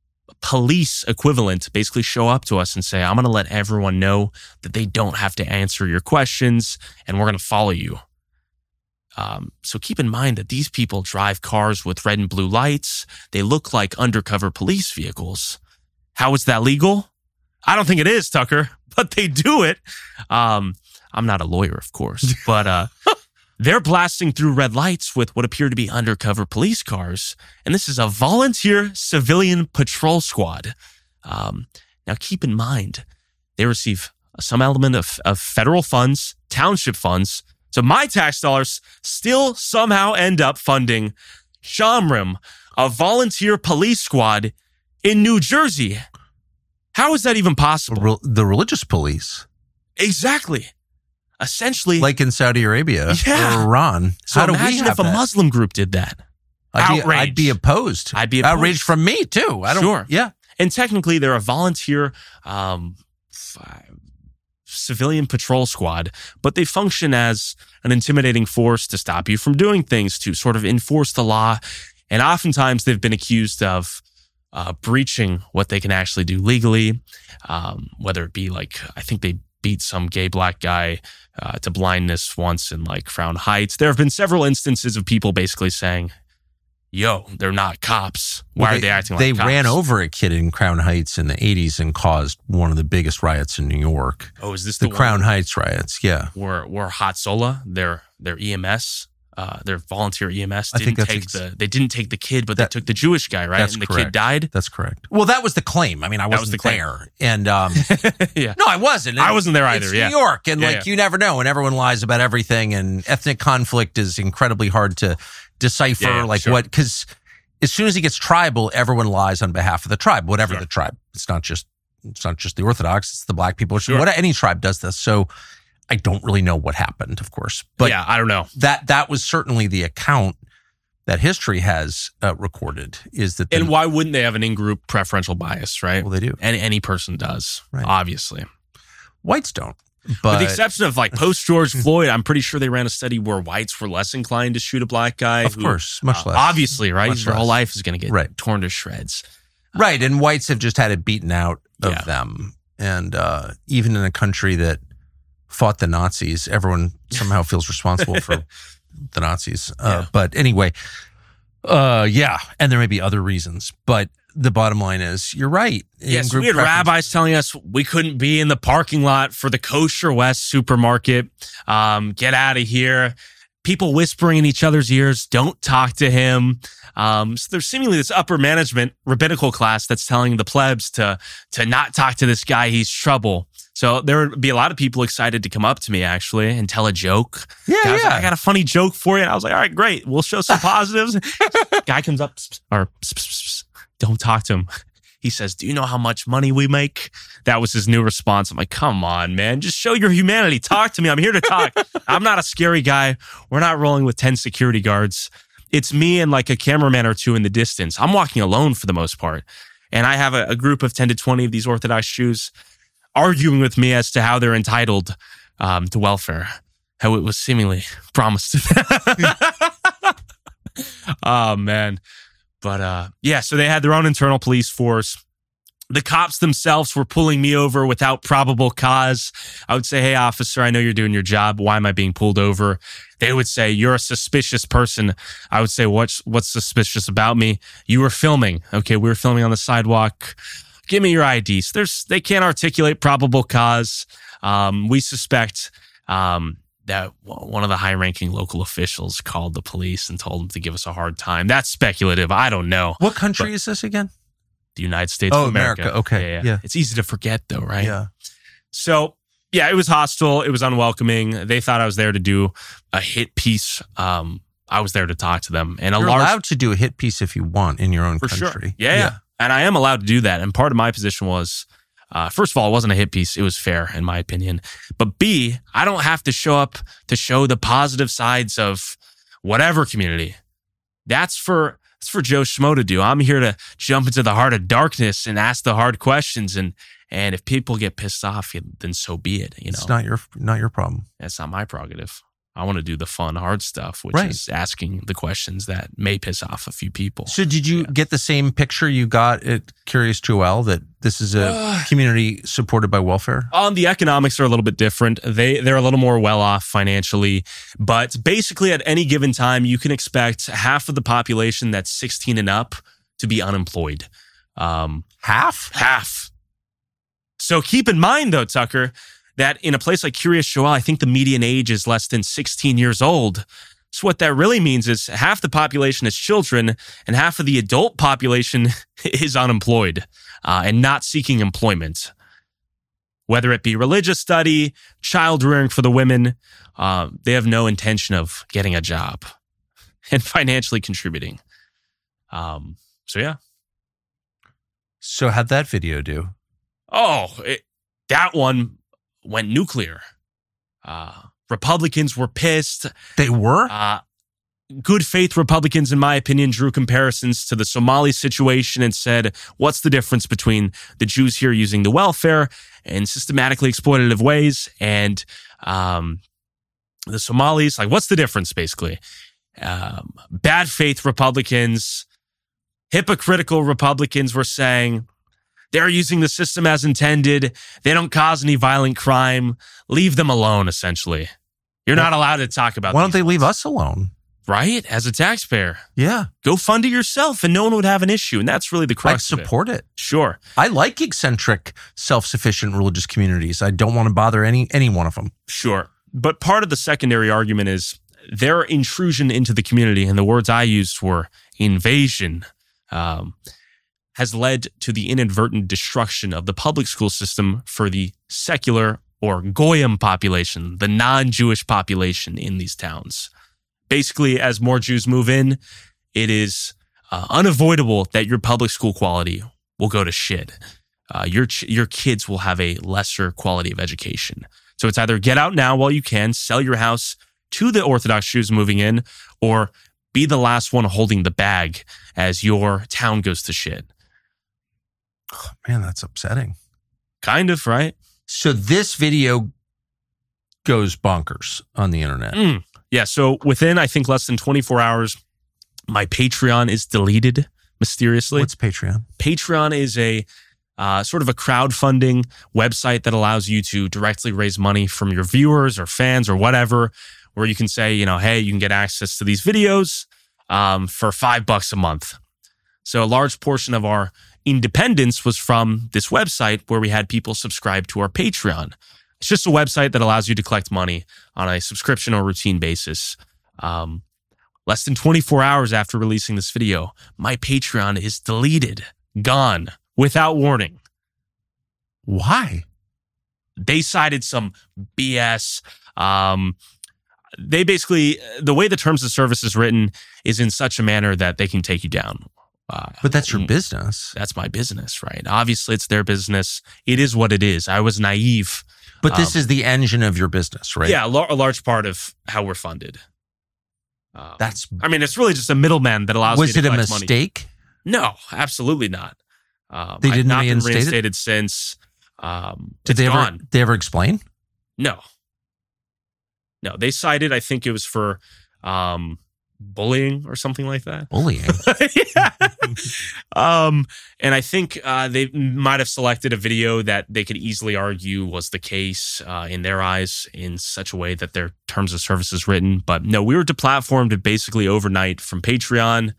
police equivalent basically show up to us and say, I'm going to let everyone know that they don't have to answer your questions and we're going to follow you. Um, so keep in mind that these people drive cars with red and blue lights. They look like undercover police vehicles. How is that legal? I don't think it is, Tucker, but they do it. Um, I'm not a lawyer, of course, but uh, they're blasting through red lights with what appear to be undercover police cars. And this is a volunteer civilian patrol squad. Um, now, keep in mind, they receive some element of, of federal funds, township funds. So my tax dollars still somehow end up funding Shamrim, a volunteer police squad in New Jersey. How is that even possible? Re- the religious police. Exactly. Essentially. Like in Saudi Arabia Yeah. or Iran. So How do we imagine have if a that? Muslim group did that. I'd be, Outrage. I'd be opposed. I'd be opposed. Outraged from me, too. I don't, Sure. Yeah. And technically, they're a volunteer um, f- civilian patrol squad, but they function as an intimidating force to stop you from doing things, to sort of enforce the law. And oftentimes, they've been accused of uh, breaching what they can actually do legally, um, whether it be like, I think they beat some gay black guy uh, to blindness once in like Crown Heights. There have been several instances of people basically saying, yo, they're not cops. Why Well, are they acting like They cops? ran over a kid in Crown Heights in the eighties and caused one of the biggest riots in New York. Oh, is this The, the, Crown one Heights riots, yeah. where where Hot Sola, their their E M S, uh, their volunteer E M S I think didn't that's take ex- the they didn't take the kid, but That- they took the Jewish guy, right? that's And the correct. kid died. That's correct. Well, that was the claim. I mean, I That was wasn't the claim. there. And um, yeah, no, I wasn't. I wasn't there either. It's yeah, New York, and Yeah, like yeah. you never know, and everyone lies about everything, and ethnic conflict is incredibly hard to decipher. Yeah, yeah, like sure. what? Because as soon as it gets tribal, everyone lies on behalf of the tribe, whatever Sure. the tribe. It's not just it's not just the Orthodox; it's the Black people. Sure. What any tribe does this. So I don't really know what happened, of course, but yeah, I don't know. that that was certainly the account that history has uh, recorded. Is that the, And why wouldn't they have an in-group preferential bias, right? well they do. And any person does, Right. obviously. Whites don't, With but the exception of like post George Floyd, I'm pretty sure they ran a study where whites were less inclined to shoot a black guy. of who, course, much uh, less. Obviously, right? Much Their whole less. life is going to get Right. torn to shreds. Right, and whites have just had it beaten out of Yeah. them. And uh, even in a country that fought the Nazis, everyone somehow feels responsible for the Nazis. Uh, Yeah. But anyway, uh, yeah, and there may be other reasons. But the bottom line is, you're right. Yes, In-group we had preference- rabbis telling us we couldn't be in the parking lot for the Kosher West supermarket. Um, get out of here. People whispering in each other's ears, don't talk to him. Um, so there's seemingly this upper management rabbinical class that's telling the plebs to, to not talk to this guy. He's trouble. So there would be a lot of people excited to come up to me actually and tell a joke. Yeah, Guy was yeah. like, I got a funny joke for you. And I was like, all right, great. We'll show some positives. Guy comes up or don't talk to him. He says, do you know how much money we make? That was his new response. I'm like, come on, man. Just show your humanity. Talk to me. I'm here to talk. I'm not a scary guy. We're not rolling with ten security guards. It's me and like a cameraman or two in the distance. I'm walking alone for the most part. And I have a, a group of ten to twenty of these Orthodox Jews arguing with me as to how they're entitled um, to welfare, how it was seemingly promised to them. Oh, man. But uh, yeah, so they had their own internal police force. The cops themselves were pulling me over without probable cause. I would say, hey, officer, I know you're doing your job. Why am I being pulled over? They would say, you're a suspicious person. I would say, what's what's suspicious about me? You were filming. Okay, we were filming on the sidewalk. Give me your I Ds. There's, they can't articulate probable cause. Um, we suspect um, that one of the high-ranking local officials called the police and told them to give us a hard time. That's speculative. I don't know. What country But- is this again? The United States Oh, of America. America. Okay. Yeah, yeah. Yeah. It's easy to forget though, right? Yeah. So, yeah, it was hostile. It was unwelcoming. They thought I was there to do a hit piece. Um, I was there to talk to them. And a You're large, allowed to do a hit piece if you want in your own for country. sure. Yeah, yeah. And I am allowed to do that. And part of my position was, uh, first of all, it wasn't a hit piece. It was fair, in my opinion. But B, I don't have to show up to show the positive sides of whatever community. That's for... It's for Joe Schmo to do. I'm here to jump into the heart of darkness and ask the hard questions. And and if people get pissed off, then so be it. You know, It's not your not your problem. that's not my prerogative. I want to do the fun, hard stuff, which Right. is asking the questions that may piss off a few people. So did you Yeah. get the same picture you got at Curious Joel that this is a Uh, community supported by welfare? Um, the economics are a little bit different. They they're a little more well off financially, but basically at any given time, you can expect half of the population that's sixteen and up to be unemployed. Um, Half? half. So keep in mind, though, Tucker, that in a place like Curious Joel, I think the median age is less than sixteen years old. So what that really means is half the population is children and half of the adult population is unemployed uh, and not seeking employment. Whether it be religious study, child rearing for the women, uh, they have no intention of getting a job and financially contributing. Um, so, yeah. So how'd that video do? Oh, it, that one went nuclear. Uh, Republicans were pissed. They were? Uh, good faith Republicans, in my opinion, drew comparisons to the Somali situation and said, what's the difference between the Jews here using the welfare in systematically exploitative ways and um, the Somalis? Like, what's the difference, basically? Um, bad faith Republicans, hypocritical Republicans were saying, they're using the system as intended. They don't cause any violent crime. Leave them alone, essentially. You're not allowed to talk about Why don't these they leave ones. us alone? Right? As a taxpayer. Yeah. Go fund it yourself and no one would have an issue. And that's really the I'd crux of it. support it. Sure. I like eccentric, self-sufficient religious communities. I don't want to bother any any one of them. Sure. But part of the secondary argument is their intrusion into the community, and the words I used were invasion, um, has led to the inadvertent destruction of the public school system for the secular or Goyim population, the non-Jewish population in these towns. Basically, as more Jews move in, it is uh, unavoidable that your public school quality will go to shit. Uh, your ch- your kids will have a lesser quality of education. So it's either get out now while you can, sell your house to the Orthodox Jews moving in, or be the last one holding the bag as your town goes to shit. Oh, man, that's upsetting. Kind of, right? So this video goes bonkers on the internet. Mm. Yeah, so within, I think, less than twenty-four hours, my Patreon is deleted mysteriously. What's Patreon? Patreon is a uh, sort of a crowdfunding website that allows you to directly raise money from your viewers or fans or whatever, where you can say, you know, hey, you can get access to these videos um, for five bucks a month. So a large portion of our independence was from this website where we had people subscribe to our Patreon. It's just a website that allows you to collect money on a subscription or routine basis. Um, less than twenty-four hours after releasing this video, my Patreon is deleted, gone, without warning. Why? They cited some B S. Um, they basically, the way the terms of service is written is in such a manner that they can take you down. Uh, But that's your business. That's my business, right? Obviously, it's their business. It is what it is. I was naive. But this Um, is the engine of your business, right? Yeah, a, lar- a large part of how we're funded. Um, That's I mean, it's really just a middleman that allows was me it to a collect money. mistake? No, absolutely not. Um, They I've didn't not been reinstate it? reinstated since. Um, Did it's they ever gone. they ever explain? No. No, they cited, I think it was for um, bullying or something like that. Bullying. yeah. Um, and I think uh, they might have selected a video that they could easily argue was the case uh, in their eyes in such a way that their terms of service is written. But no, we were deplatformed basically overnight from Patreon.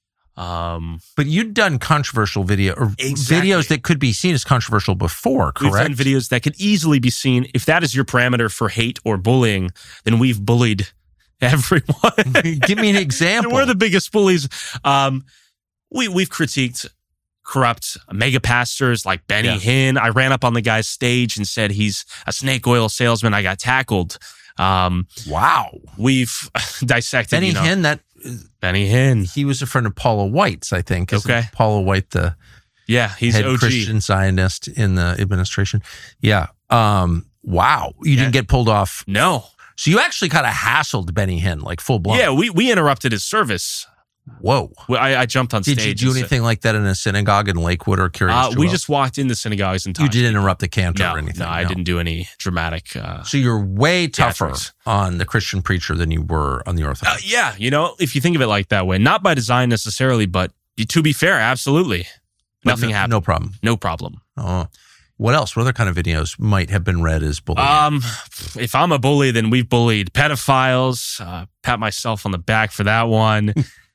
Um, but you'd done controversial video or exactly. videos that could be seen as controversial before, correct? We've done videos that could easily be seen. If that is your parameter for hate or bullying, then we've bullied everyone. Give me an example. We're the biggest bullies. Um, we, we've critiqued corrupt mega pastors like Benny yeah. Hinn. I ran up on the guy's stage and said he's a snake oil salesman. I got tackled. Um, wow. We've dissected Benny you know, Hinn, that Benny Hinn. He was a friend of Paula White's, I think. Isn't okay. Paula White, the yeah, he's head O G. Christian Zionist in the administration. Yeah. Um, wow. You yeah. didn't get pulled off. No. So you actually kind of hassled Benny Hinn, like full blown. Yeah, we we interrupted his service. Whoa. I, I jumped on Did stage. Did you do anything said, like that in a synagogue in Lakewood or Curious uh, Joel? We just walked into synagogues and talked. You didn't interrupt the cantor no, or anything? No, I no. didn't do any dramatic. Uh, so you're way tougher theatrics. on the Christian preacher than you were on the Orthodox. Uh, yeah, you know, if you think of it like that way, not by design necessarily, but to be fair, absolutely. But Nothing no, happened. No problem. No problem. Oh. What else? What other kind of videos might have been read as bullying? Um, if I'm a bully, then we've bullied pedophiles. Uh, pat myself on the back for that one.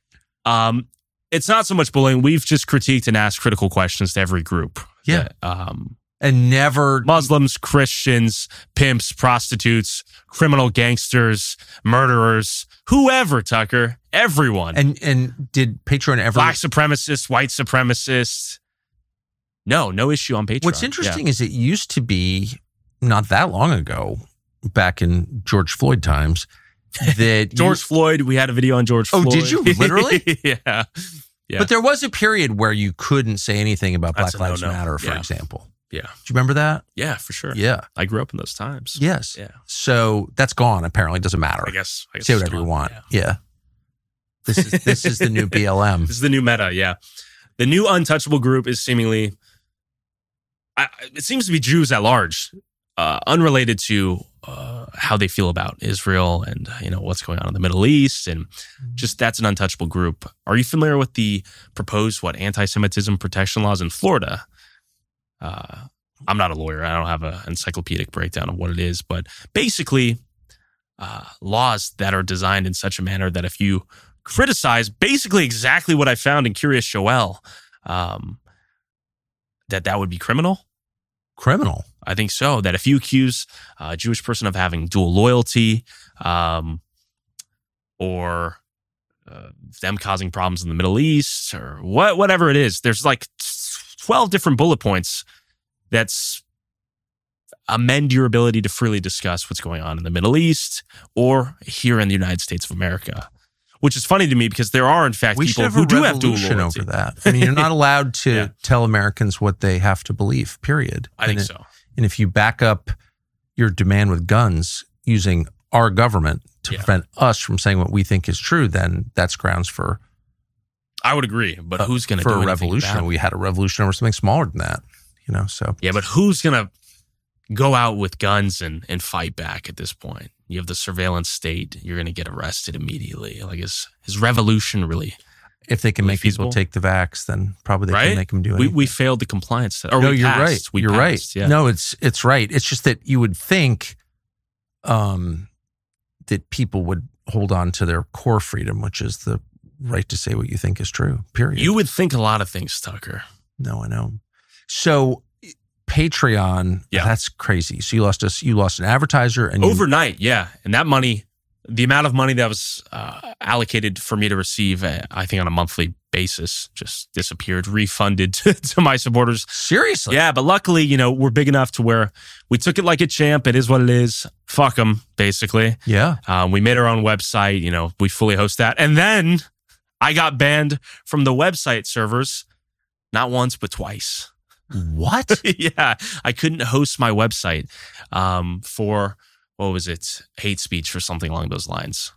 um, it's not so much bullying. We've just critiqued and asked critical questions to every group. Yeah. That, um, and never Muslims, Christians, pimps, prostitutes, criminal gangsters, murderers, whoever, Tucker, everyone. And and did Patreon ever black supremacists, white supremacists? No, no issue on Patreon. What's interesting yeah. is it used to be not that long ago, back in George Floyd times, that George you, Floyd, we had a video on George oh, Floyd. Oh, did you? Literally? yeah. yeah. But there was a period where you couldn't say anything about That's Black Lives no-no. Matter, for yeah. example. Yeah. Do you remember that? Yeah, for sure. Yeah. I grew up in those times. Yes. Yeah. So that's gone, apparently. It doesn't matter. I guess. I guess say whatever you want. Yeah. yeah. This is this is the new B L M. This is the new meta, yeah. The new untouchable group is seemingly, I, it seems to be Jews at large, uh, unrelated to uh, how they feel about Israel and you know what's going on in the Middle East, and just that's an untouchable group. Are you familiar with the proposed what anti-Semitism protection laws in Florida? Uh, I'm not a lawyer. I don't have an encyclopedic breakdown of what it is, but basically, uh, laws that are designed in such a manner that if you criticize basically exactly what I found in Curious Joel, um, that that would be criminal. Criminal? I think so. That if you accuse a Jewish person of having dual loyalty, um, or uh, them causing problems in the Middle East, or what, whatever it is, there's like twelve different bullet points that's amend your ability to freely discuss what's going on in the Middle East or here in the United States of America. Which is funny to me because there are, in fact, we people have who a do have dual revolution loyalty. over that. I mean, you're not allowed to yeah. tell Americans what they have to believe, period. I think and so. It, and if you back up your demand with guns using our government to yeah. prevent us from saying what we think is true, then that's grounds for I would agree, but uh, who's going to for do a anything revolution? about it? We had a revolution over something smaller than that, you know. So yeah, but who's going to go out with guns and, and fight back at this point? You have the surveillance state. You're going to get arrested immediately. Like, is is revolution really? If they can really make feasible? people take the vax, then probably they right? can make them do we anything. we failed the compliance. Or no, we you're passed. right. We you're passed. right. Yeah. No, it's it's right. It's just that you would think, um, that people would hold on to their core freedom, which is the right to say what you think is true. Period. You would think a lot of things, Tucker. No, I know. So Patreon, yeah, that's crazy. So you lost us. You lost an advertiser, and you, overnight, yeah, and that money, the amount of money that was uh, allocated for me to receive, uh, I think on a monthly basis, just disappeared, refunded to, to my supporters. Seriously? Yeah, but luckily, you know, we're big enough to where we took it like a champ. It is what it is. Fuck them, basically. Yeah. Um, we made our own website. You know, we fully host that, and then I got banned from the website servers, not once but twice. What? Yeah, I couldn't host my website um, for, what was it, hate speech or something along those lines.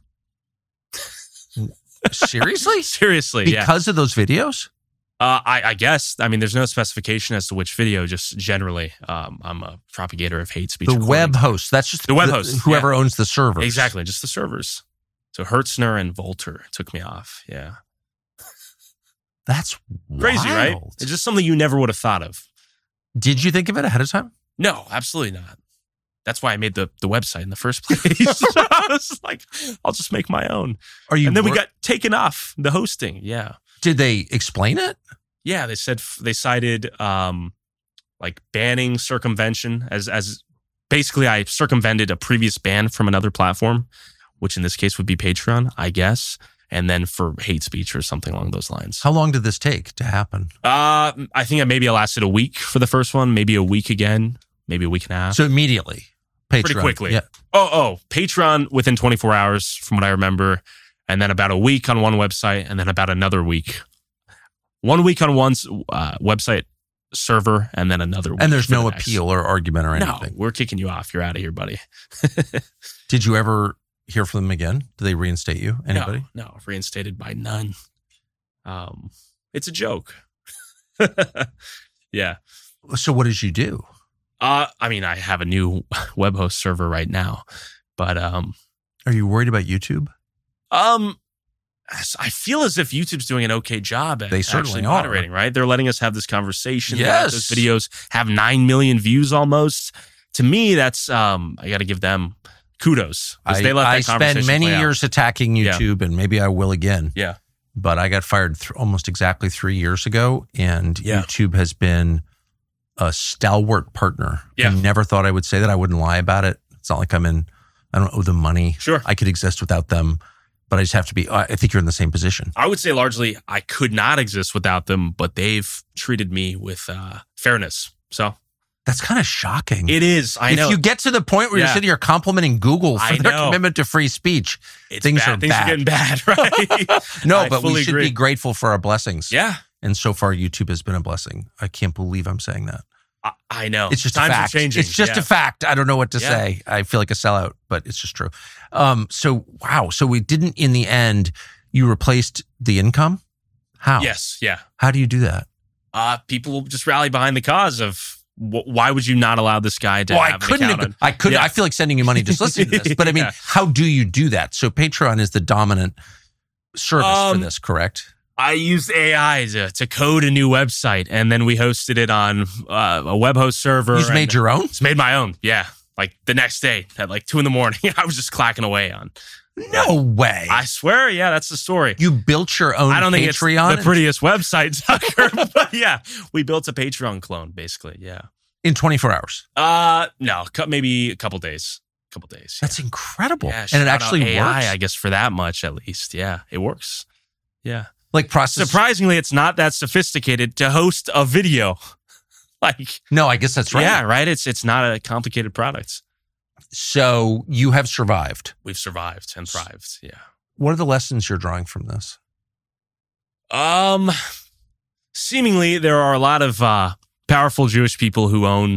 Seriously? Seriously, yeah. Because of those videos? Uh, I, I guess. I mean, there's no specification as to which video, just generally. Um, I'm a propagator of hate speech. The web host. That's just the web host. Whoever yeah. owns the servers. Exactly, just the servers. So Hertzner and Volter took me off, yeah. That's Crazy, wild. right? It's just something you never would have thought of. Did you think of it ahead of time? No, absolutely not. That's why I made the, the website in the first place. I was like, I'll just make my own. Are you? And then wor- we got taken off the hosting. Yeah. Did they explain it? Yeah, they said they cited um, like banning circumvention as as basically I circumvented a previous ban from another platform, which in this case would be Patreon, I guess, and then for hate speech or something along those lines. How long did this take to happen? Uh, I think maybe it lasted a week for the first one, maybe a week again, maybe a week and a half. So immediately, Patreon. Pretty quickly. Yeah. Oh, oh, Patreon within twenty-four hours, from what I remember, and then about a week on one website, and then about another week. One week on one uh, website server, and then another week. And there's for no the next. appeal or argument or No, anything. we're kicking you off. You're out of here, buddy. Did you ever hear from them again? Did they reinstate you? Anybody? No, no, reinstated by none. Um, it's a joke. Yeah. So what did you do? Uh, I mean, I have a new web host server right now, but um, Are you worried about YouTube? um, I feel as if YouTube's doing an okay job at They certainly actually are. moderating, right? They're letting us have this conversation. They let Yes. those videos have nine million views almost. To me, that's um, I got to give them kudos because I, they let that I conversation spent many play out. years attacking Yeah. YouTube, and maybe I will again. Yeah. But I got fired th- almost exactly three years ago, and Yeah. YouTube has been a stalwart partner. Yeah. I never thought I would say that. I wouldn't lie about it. It's not like I'm in, I don't owe them money. Sure. I could exist without them, but I just have to be, I think you're in the same position. I would say largely I could not exist without them, but they've treated me with uh, fairness. So That's kind of shocking. it is. I if know you get to the point where Yeah. you're sitting here complimenting Google for I their know. commitment to free speech, it's things bad. are things bad. are getting bad, right? no, I but we fully should agree. be grateful for our blessings. Yeah, And so far, YouTube has been a blessing. I can't believe I'm saying that. I, I know. It's just Times a fact. Are changing. It's just yeah. a fact. I don't know what to Yeah. say. I feel like a sellout, but it's just true. Um, so, wow. So we didn't, in the end, you replaced the income? How? Yes, yeah. How do you do that? Uh, people will just rally behind the cause of wh- why would you not allow this guy to Well, I have an couldn't. account Have, on- I couldn't. Yeah. I feel like sending you money just listening to this. But I mean, Yeah. how do you do that? So Patreon is the dominant service Um, for this, correct? I used A I to, to code a new website, and then we hosted it on uh, a web host server. You just made and your own? It's made my own. Yeah, like the next day at like two in the morning, I was just clacking away on. No way. I swear, yeah, that's the story. you built your own I don't think Patreon it's the prettiest website, Tucker, but yeah, we built a Patreon clone, basically. Yeah. in twenty-four hours. Uh no, cou- maybe a couple days. A couple days. That's incredible. Yeah, and shout it out actually A I, works. I guess for that much at least. Yeah, it works. Yeah. Like process. Surprisingly, it's not that sophisticated to host a video. Like, No, I guess that's right. yeah, right. It's it's not a complicated product. So you have survived. We've survived and thrived. Yeah. What are the lessons you're drawing from this? Um, seemingly there are a lot of uh, powerful Jewish people who own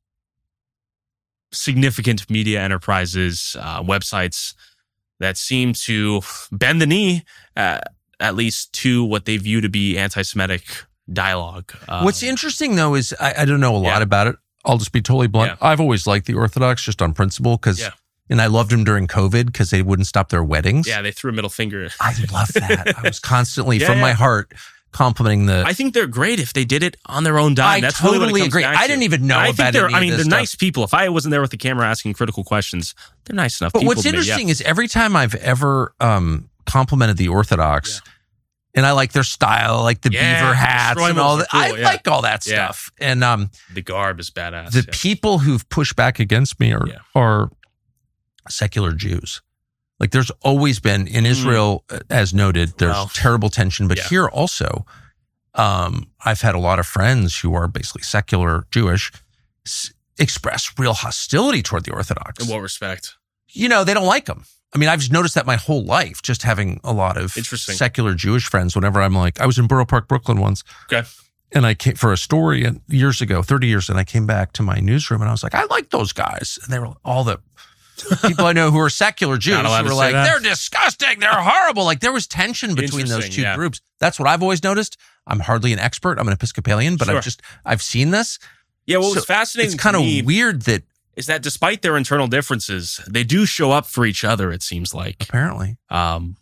significant media enterprises, uh, websites that seem to bend the knee, uh, at least to what they view to be anti-Semitic dialogue. Um, What's interesting, though, is I, I don't know a lot Yeah. about it. I'll just be totally blunt. Yeah. I've always liked the Orthodox just on principle because, Yeah. and I loved them during COVID because they wouldn't stop their weddings. Yeah, they threw a middle finger. I love that. I was constantly, Yeah, from yeah. my heart, complimenting the. I think they're great if they did it on their own dime. I That's really what it totally comes agree. down I to. didn't even know And I about think they're, any I of mean, this they're stuff. nice people. If I wasn't there with the camera asking critical questions, they're nice enough But people. what's to me, yeah. interesting is every time I've ever um, complimented the Orthodox, and I like their style, like the Yeah, beaver the hats and Stroimels all are that. cool, I yeah. like all that Yeah. stuff. And um, The garb is badass. the yeah. people who've pushed back against me are Yeah. are secular Jews. Like there's always been in Israel, uh, as noted, there's Well, terrible tension, but yeah. here also, um, I've had a lot of friends who are basically secular Jewish s- express real hostility toward the Orthodox. In what respect? You know, they don't like them. I mean, I've just noticed that my whole life, just having a lot of Interesting. secular Jewish friends. Whenever I'm like, I was in Borough Park, Brooklyn once. Okay. And I came for a story and years ago, thirty years, and I came back to my newsroom and I was like, I like those guys. And they were all the people I know who are secular Jews Not allowed who to were say like, that. they're disgusting. They're horrible. Like there was tension between those Interesting, two yeah. groups. That's what I've always noticed. I'm hardly an expert. I'm an Episcopalian, but Sure. I've just, I've seen this. Yeah, what was So fascinating It's kind to of me weird that is that despite their internal differences, they do show up for each other, it seems like. apparently, Um,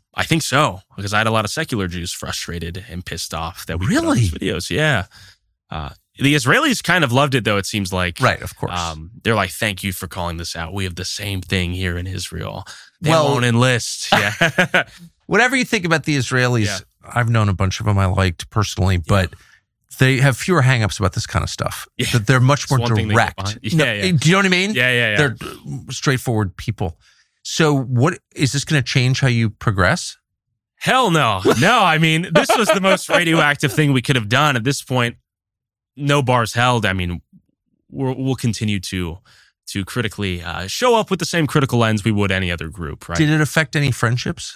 I think so, because I had a lot of secular Jews frustrated and pissed off that we put Really? out these videos. Yeah. Uh, the Israelis kind of loved it, though, it seems like. Right, of course. Um, they're like, thank you for calling this out. We have the same thing here in Israel. They Well- won't enlist. Yeah. Whatever you think about the Israelis, Yeah. I've known a bunch of them I liked personally, but they have fewer hangups about this kind of stuff. Yeah. That they're much It's more one thing they get direct. behind. No, Yeah, yeah. Do you know what I mean? yeah, yeah, yeah. They're straightforward people. So what is this going to change how you progress? Hell no. No, I mean, this was the most radioactive thing we could have done. At this point, no bars held. I mean, we're, we'll continue to to critically uh, show up with the same critical lens we would any other group, right? Did it affect any friendships?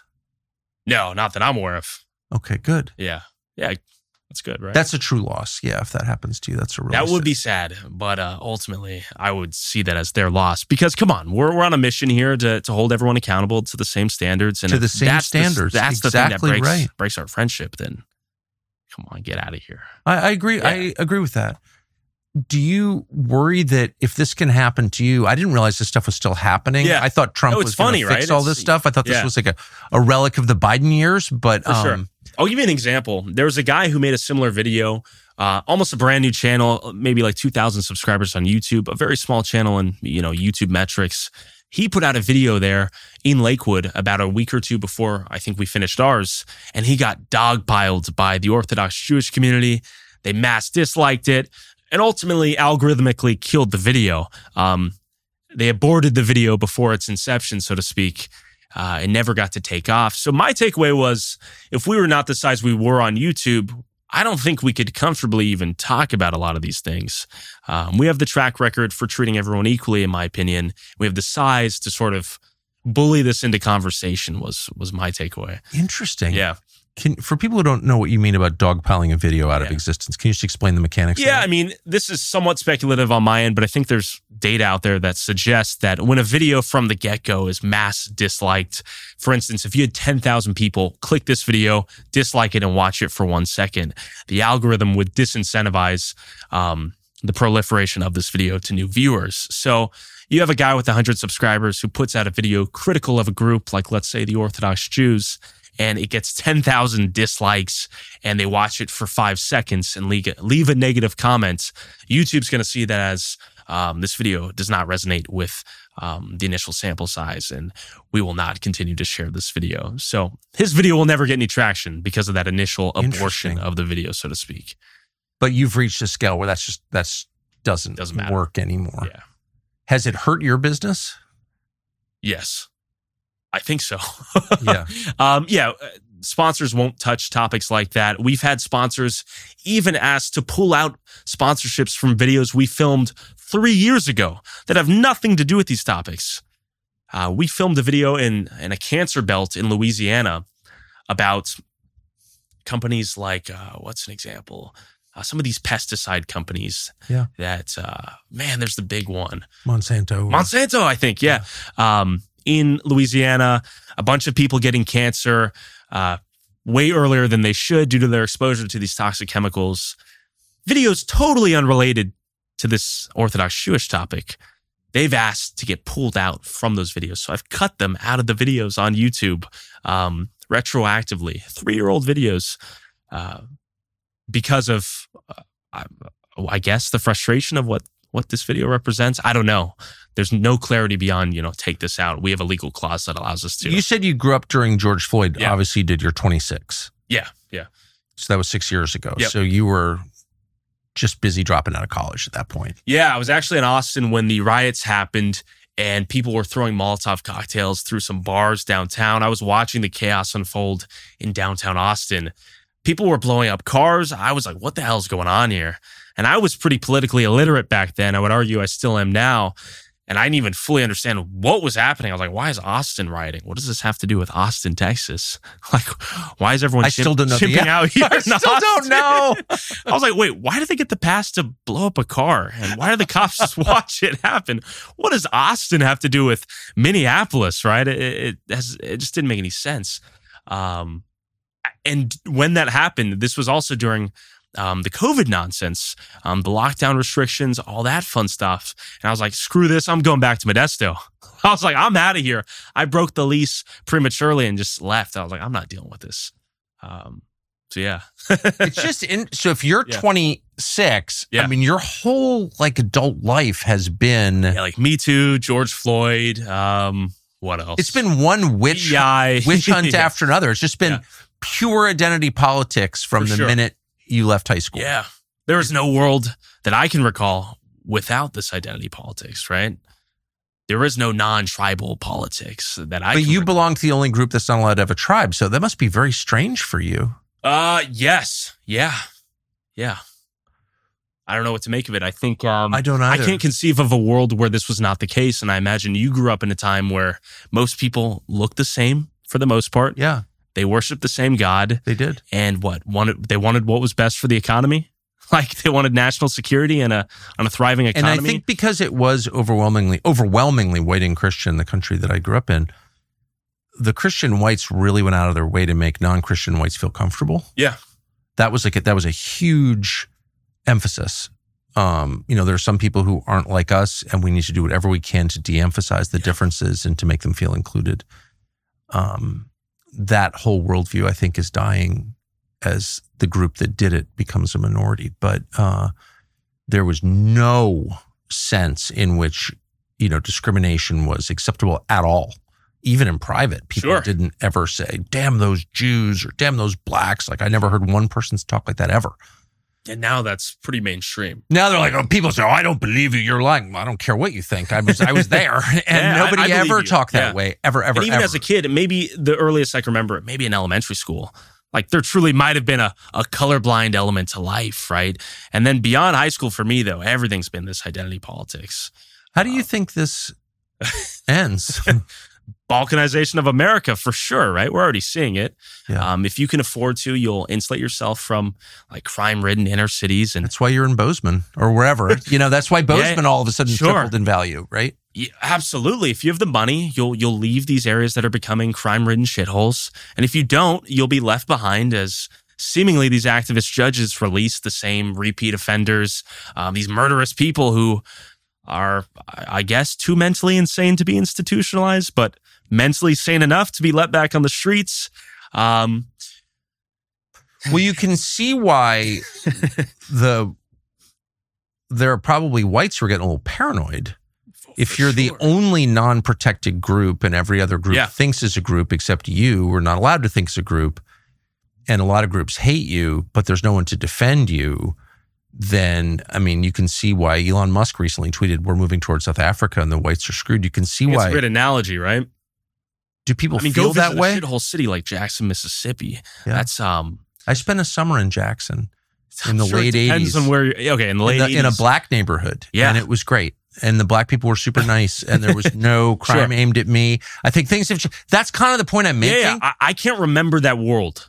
No, not that I'm aware of. Okay, good. Yeah. Yeah, that's good, right? That's a true loss. Yeah, if that happens to you, that's a real That would be sad, but uh, ultimately, I would see that as their loss because, come on, we're we're on a mission here to to hold everyone accountable to the same standards and To the if same that's standards. The, that's Exactly the thing that breaks right. breaks our friendship. Then, come on, get out of here. I, I agree. Yeah. I agree with that. Do you worry that if this can happen to you? I didn't realize this stuff was still happening. Yeah. I thought Trump No, it's was going funny, to fix right? all It's- this stuff. I thought this yeah. was like a, a relic of the Biden years, but For sure. um, I'll give you an example. There was a guy who made a similar video, uh, almost a brand new channel, maybe like two thousand subscribers on YouTube, a very small channel in, you know, YouTube metrics. He put out a video there in Lakewood about a week or two before I think we finished ours, and he got dogpiled by the Orthodox Jewish community. They mass disliked it and ultimately algorithmically killed the video. Um, they aborted the video before its inception, so to speak. Uh, it never got to take off. So my takeaway was, if we were not the size we were on YouTube, I don't think we could comfortably even talk about a lot of these things. Um, we have the track record for treating everyone equally, in my opinion. We have the size to sort of bully this into conversation was was my takeaway. interesting. Yeah. Can, for people who don't know what you mean about dogpiling a video out of Yeah. existence, can you just explain the mechanics? of Yeah, that? I mean, this is somewhat speculative on my end, but I think there's data out there that suggests that when a video from the get-go is mass disliked, for instance, if you had ten thousand people click this video, dislike it, and watch it for one second, the algorithm would disincentivize um, the proliferation of this video to new viewers. So you have a guy with one hundred subscribers who puts out a video critical of a group, like let's say the Orthodox Jews, and it gets ten thousand dislikes and they watch it for five seconds and leave, leave a negative comment. YouTube's going to see that as um, this video does not resonate with um, the initial sample size, and we will not continue to share this video. So his video will never get any traction because of that initial abortion Interesting. of the video, so to speak. But you've reached a scale where that's just that's doesn't, Doesn't matter. work anymore. Yeah. Has it hurt your business? Yes. I think so. Yeah. um, yeah. uh, Sponsors won't touch topics like that. We've had sponsors even asked to pull out sponsorships from videos we filmed three years ago that have nothing to do with these topics. Uh, we filmed a video in, in a cancer belt in Louisiana about companies like, uh, what's an example? Uh, some of these pesticide companies Yeah. that, uh, man, there's the big one. Monsanto. Monsanto, I think, yeah. Um, in Louisiana, a bunch of people getting cancer uh, way earlier than they should due to their exposure to these toxic chemicals. Videos totally unrelated to this Orthodox Jewish topic. They've asked to get pulled out from those videos. So I've cut them out of the videos on YouTube um, retroactively, three-year-old videos, uh, because of, uh, I, I guess, the frustration of what what this video represents. I don't know. There's no clarity beyond, you know, take this out. We have a legal clause that allows us to. You said you grew up during George Floyd. Yeah. Obviously, you did. You're twenty-six. yeah, yeah. So that was six years ago. Yep. So you were just busy dropping out of college at that point. Yeah, I was actually in Austin when the riots happened and people were throwing Molotov cocktails through some bars downtown. I was watching the chaos unfold in downtown Austin. People were blowing up cars. I was like, what the hell is going on here? And I was pretty politically illiterate back then. I would argue I still am now. And I didn't even fully understand what was happening. I was like, why is Austin rioting? What does this have to do with Austin, Texas? Like, why is everyone I chimp- still don't know the chimping answer. out here I in still Austin? don't know. I was like, wait, why did they get the pass to blow up a car? And why did the cops just watch it happen? What does Austin have to do with Minneapolis, right? It, it, has, it just didn't make any sense. Um, and when that happened, this was also during um, the COVID nonsense, um, the lockdown restrictions, all that fun stuff. And I was like, screw this, I'm going back to Modesto. I was like, I'm out of here. I broke the lease prematurely and just left. I was like, I'm not dealing with this. Um, so yeah. It's just in, so if you're Yeah. twenty-six, Yeah. I mean, your whole like adult life has been, Yeah, like Me Too, George Floyd. Um, what else? it's been one witch, B I witch hunt Yeah. after another. It's just been Yeah. pure identity politics from For the sure. minute you left high school. Yeah. There is no world that I can recall without this identity politics, right? There is no non-tribal politics that I But can you recall. belong to the only group that's not allowed to have a tribe. So that must be very strange for you. Uh, yes. Yeah. Yeah. I don't know what to make of it. I think um, I don't I either. can't conceive of a world where this was not the case. And I imagine you grew up in a time where most people look the same for the most part. Yeah, They worship the same God. they did. And what wanted they wanted what was best for the economy. Like they wanted national security and a on a thriving And economy. I think because it was overwhelmingly, overwhelmingly white and Christian, the country that I grew up in, the Christian whites really went out of their way to make non-Christian whites feel comfortable. yeah, That was like a, that was a huge emphasis. Um, you know, there are some people who aren't like us, and we need to do whatever we can to de-emphasize the Yeah. differences and to make them feel included. Um, that whole worldview, I think, is dying as the group that did it becomes a minority. But uh, there was no sense in which, you know, discrimination was acceptable at all. Even in private, people Sure. didn't ever say, damn those Jews or damn those blacks. Like I never heard one person talk like that ever. and now that's pretty mainstream. Now they're like, oh, people say, oh, I don't believe you. You're lying. I don't care what you think. I was I was there. And Yeah, I- nobody I believe ever you. talked that Yeah. way. Ever, ever, And even ever. as a kid, maybe the earliest I can remember, maybe in elementary school, like there truly might have been a, a colorblind element to life, right? And then beyond high school for me, though, everything's been this identity politics. How do you think this ends? Balkanization of America, for sure, right? We're already seeing it. Yeah. Um, if you can afford to, you'll insulate yourself from like crime-ridden inner cities. And That's why you're in Bozeman or wherever. You know, that's why Bozeman all of a sudden Sure. tripled in value, right? Yeah, absolutely. If you have the money, you'll you'll leave these areas that are becoming crime-ridden shitholes. And if you don't, you'll be left behind as seemingly these activist judges release the same repeat offenders, um, these murderous people who are, I guess, too mentally insane to be institutionalized, but mentally sane enough to be let back on the streets. Um, Well, you can see why the there are probably whites who are getting a little paranoid. If for you're the sure. only non-protected group and every other group Yeah. thinks as a group except you, we're not allowed to think as a group, and a lot of groups hate you, but there's no one to defend you, then, I mean, you can see why Elon Musk recently tweeted, we're moving towards South Africa and the whites are screwed. You can see It's why. a great analogy, right? Do people I mean, feel go visit that way? a shithole city like Jackson, Mississippi. Yeah. That's um. I spent a summer in Jackson in the I'm sure it late depends eighties. on where you're, okay, in the late in, the- eighties. in a black neighborhood. Yeah. And it was great. And the black people were super nice and there was no crime Sure. aimed at me. I think things have changed. That's kind of the point I'm yeah, making. yeah. I, I can't remember that world.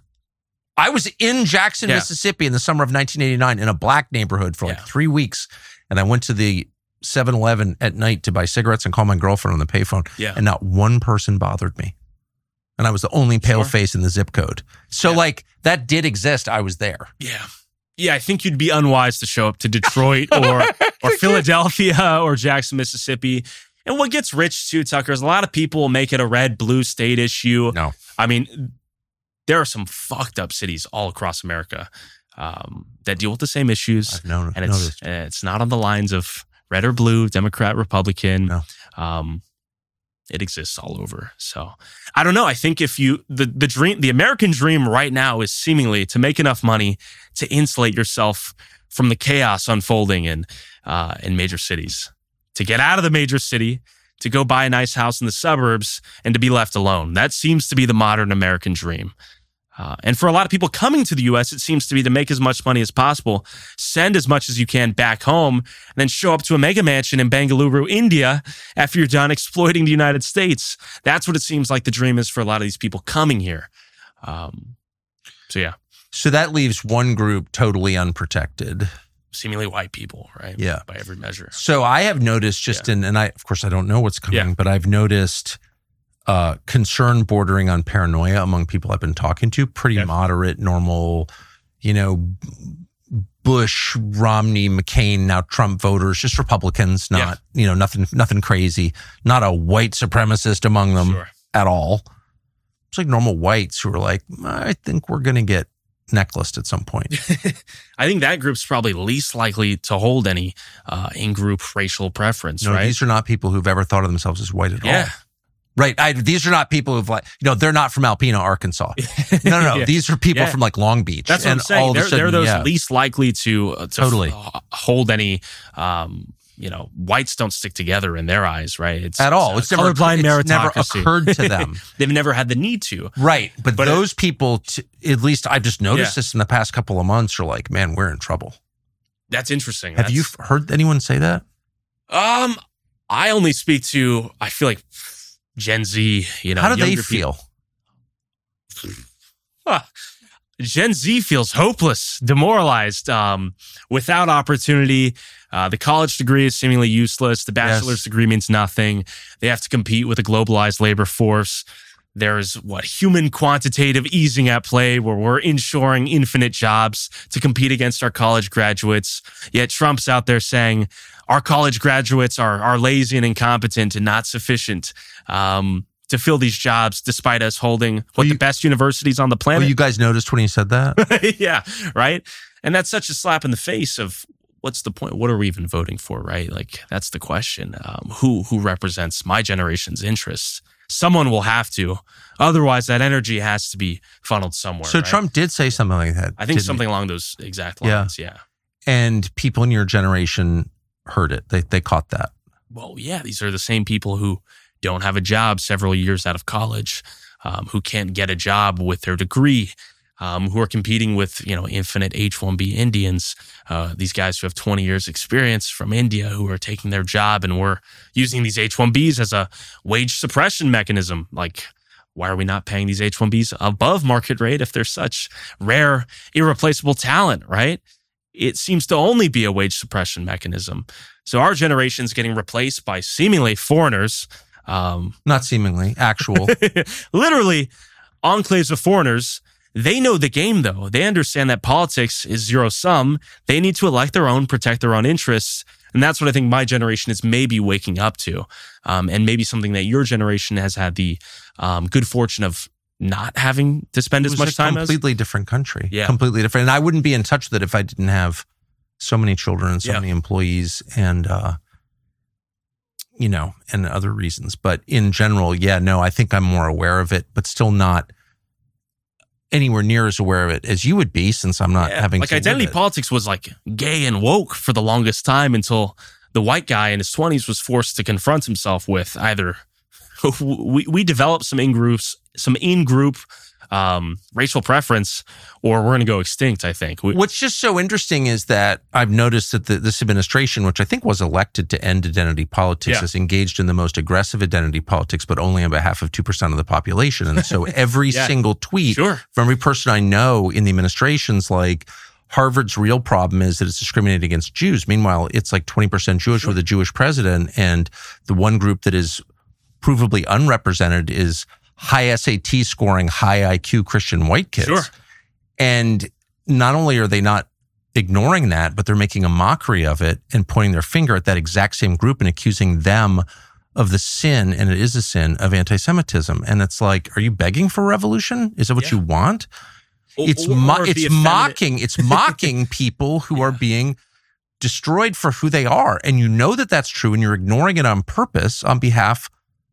I was in Jackson, Yeah. Mississippi in the summer of nineteen eighty-nine in a black neighborhood for like Yeah. three weeks. And I went to the seven eleven at night to buy cigarettes and call my girlfriend on the payphone. Yeah. And not one person bothered me. And I was the only pale Sure. face in the zip code. So Yeah. like that did exist. I was there. Yeah. Yeah, I think you'd be unwise to show up to Detroit or or Philadelphia or Jackson, Mississippi. And what gets rich too, Tucker, is a lot of people will make it a red blue state issue. No. I mean, there are some fucked up cities all across America um, that deal with the same issues. I've known, and it's noticed. uh, it's not on the lines of red or blue, Democrat, Republican. No. Um, it exists all over. So I don't know. I think if you the the dream, the American dream right now is seemingly to make enough money to insulate yourself from the chaos unfolding in uh, in major cities, to get out of the major city, to go buy a nice house in the suburbs, and to be left alone. That seems to be the modern American dream. Uh, and for a lot of people coming to the U S, it seems to be to make as much money as possible, send as much as you can back home, and then show up to a mega mansion in Bengaluru, India, after you're done exploiting the United States. That's what it seems like the dream is for a lot of these people coming here. Um, so yeah, So that leaves one group totally unprotected. seemingly white people, right? Yeah. By every measure. So I have noticed just in, and I, of course, I don't know what's coming, Yeah. but I've noticed uh, concern bordering on paranoia among people I've been talking to. Pretty Yeah. moderate, normal, you know, Bush, Romney, McCain, now Trump voters, just Republicans, not, yeah. you know, nothing, nothing crazy, not a white supremacist among them sure. at all. It's like normal whites who are like, I think we're going to get necklaced at some point. I think that group's probably least likely to hold any uh, in-group racial preference, no, right? These are not people who've ever thought of themselves as white at yeah. all. Right. I, these are not people who've like, you know, they're not from Alpena, Arkansas. No, no, no. yeah. These are people yeah. from like Long Beach. That's what and I'm saying. All they're, of a sudden, they're those yeah. least likely to, uh, to totally. f- hold any, um, you know, whites don't stick together in their eyes, right? It's at all. It's, it's, uh, never, colorblind it's never meritocracy. occurred to them. They've never had the need to. Right. But, but those it, people, t- at least I've just noticed yeah. this in the past couple of months, are like, man, we're in trouble. That's interesting. Have That's, you heard anyone say that? Um, I only speak to, I feel like Gen Z, you know. How do they feel? Huh. Gen Z feels hopeless, demoralized, um, without opportunity. Uh, the college degree is seemingly useless. The bachelor's yes. degree means nothing. They have to compete with a globalized labor force. There's what human quantitative easing at play where we're ensuring infinite jobs to compete against our college graduates. Yet Trump's out there saying our college graduates are, are lazy and incompetent and not sufficient um, to fill these jobs despite us holding what well, you, the best universities on the planet. Well, you guys noticed when he said that? Yeah, right? And that's such a slap in the face of what's the point? What are we even voting for, right? Like, that's the question. Um, who who represents my generation's interests? Someone will have to. Otherwise, that energy has to be funneled somewhere. So right? Trump did say something like that. I think something he? along those exact lines, yeah. yeah. And people in your generation heard it. They they caught that. Well, yeah, these are the same people who don't have a job several years out of college, um, who can't get a job with their degree, um, who are competing with, you know, infinite H one B Indians, uh, these guys who have twenty years experience from India who are taking their job, and we're using these H one Bs as a wage suppression mechanism. Like, why are we not paying these H one Bs above market rate if they're such rare, irreplaceable talent, right? It seems to only be a wage suppression mechanism. So our generation's getting replaced by seemingly foreigners. Um, Not seemingly, actual. Literally, enclaves of foreigners. They know the game, though. They understand that politics is zero sum. They need to elect their own, protect their own interests. And that's what I think my generation is maybe waking up to. Um, and maybe something that your generation has had the um, good fortune of not having to spend as much time as. It was a completely different country. Yeah. Completely different. And I wouldn't be in touch with it if I didn't have so many children and so yeah. many employees and, uh, you know, and other reasons. But in general, yeah, no, I think I'm more aware of it, but still not anywhere near as aware of it as you would be, since I'm not yeah. having like to identity politics was like gay and woke for the longest time until the white guy in his twenties was forced to confront himself with either we we develop some in groups, some in group um, racial preference, or we're going to go extinct. I think. We, What's just so interesting is that I've noticed that the, this administration, which I think was elected to end identity politics, yeah. is engaged in the most aggressive identity politics, but only on behalf of two percent of the population. And so every yeah. single tweet sure. from every person I know in the administration's like, Harvard's real problem is that it's discriminating against Jews. Meanwhile, it's like twenty percent Jewish sure. with a Jewish president. And the one group that is provably unrepresented is high S A T scoring, high I Q Christian white kids. Sure. And not only are they not ignoring that, but they're making a mockery of it and pointing their finger at that exact same group and accusing them of the sin, and it is a sin, of anti-Semitism. And it's like, are you begging for revolution? Is that what yeah. you want? Or, it's or, mo- or it's mocking, it's mocking people who yeah. are being destroyed for who they are. And you know that that's true, and you're ignoring it on purpose on behalf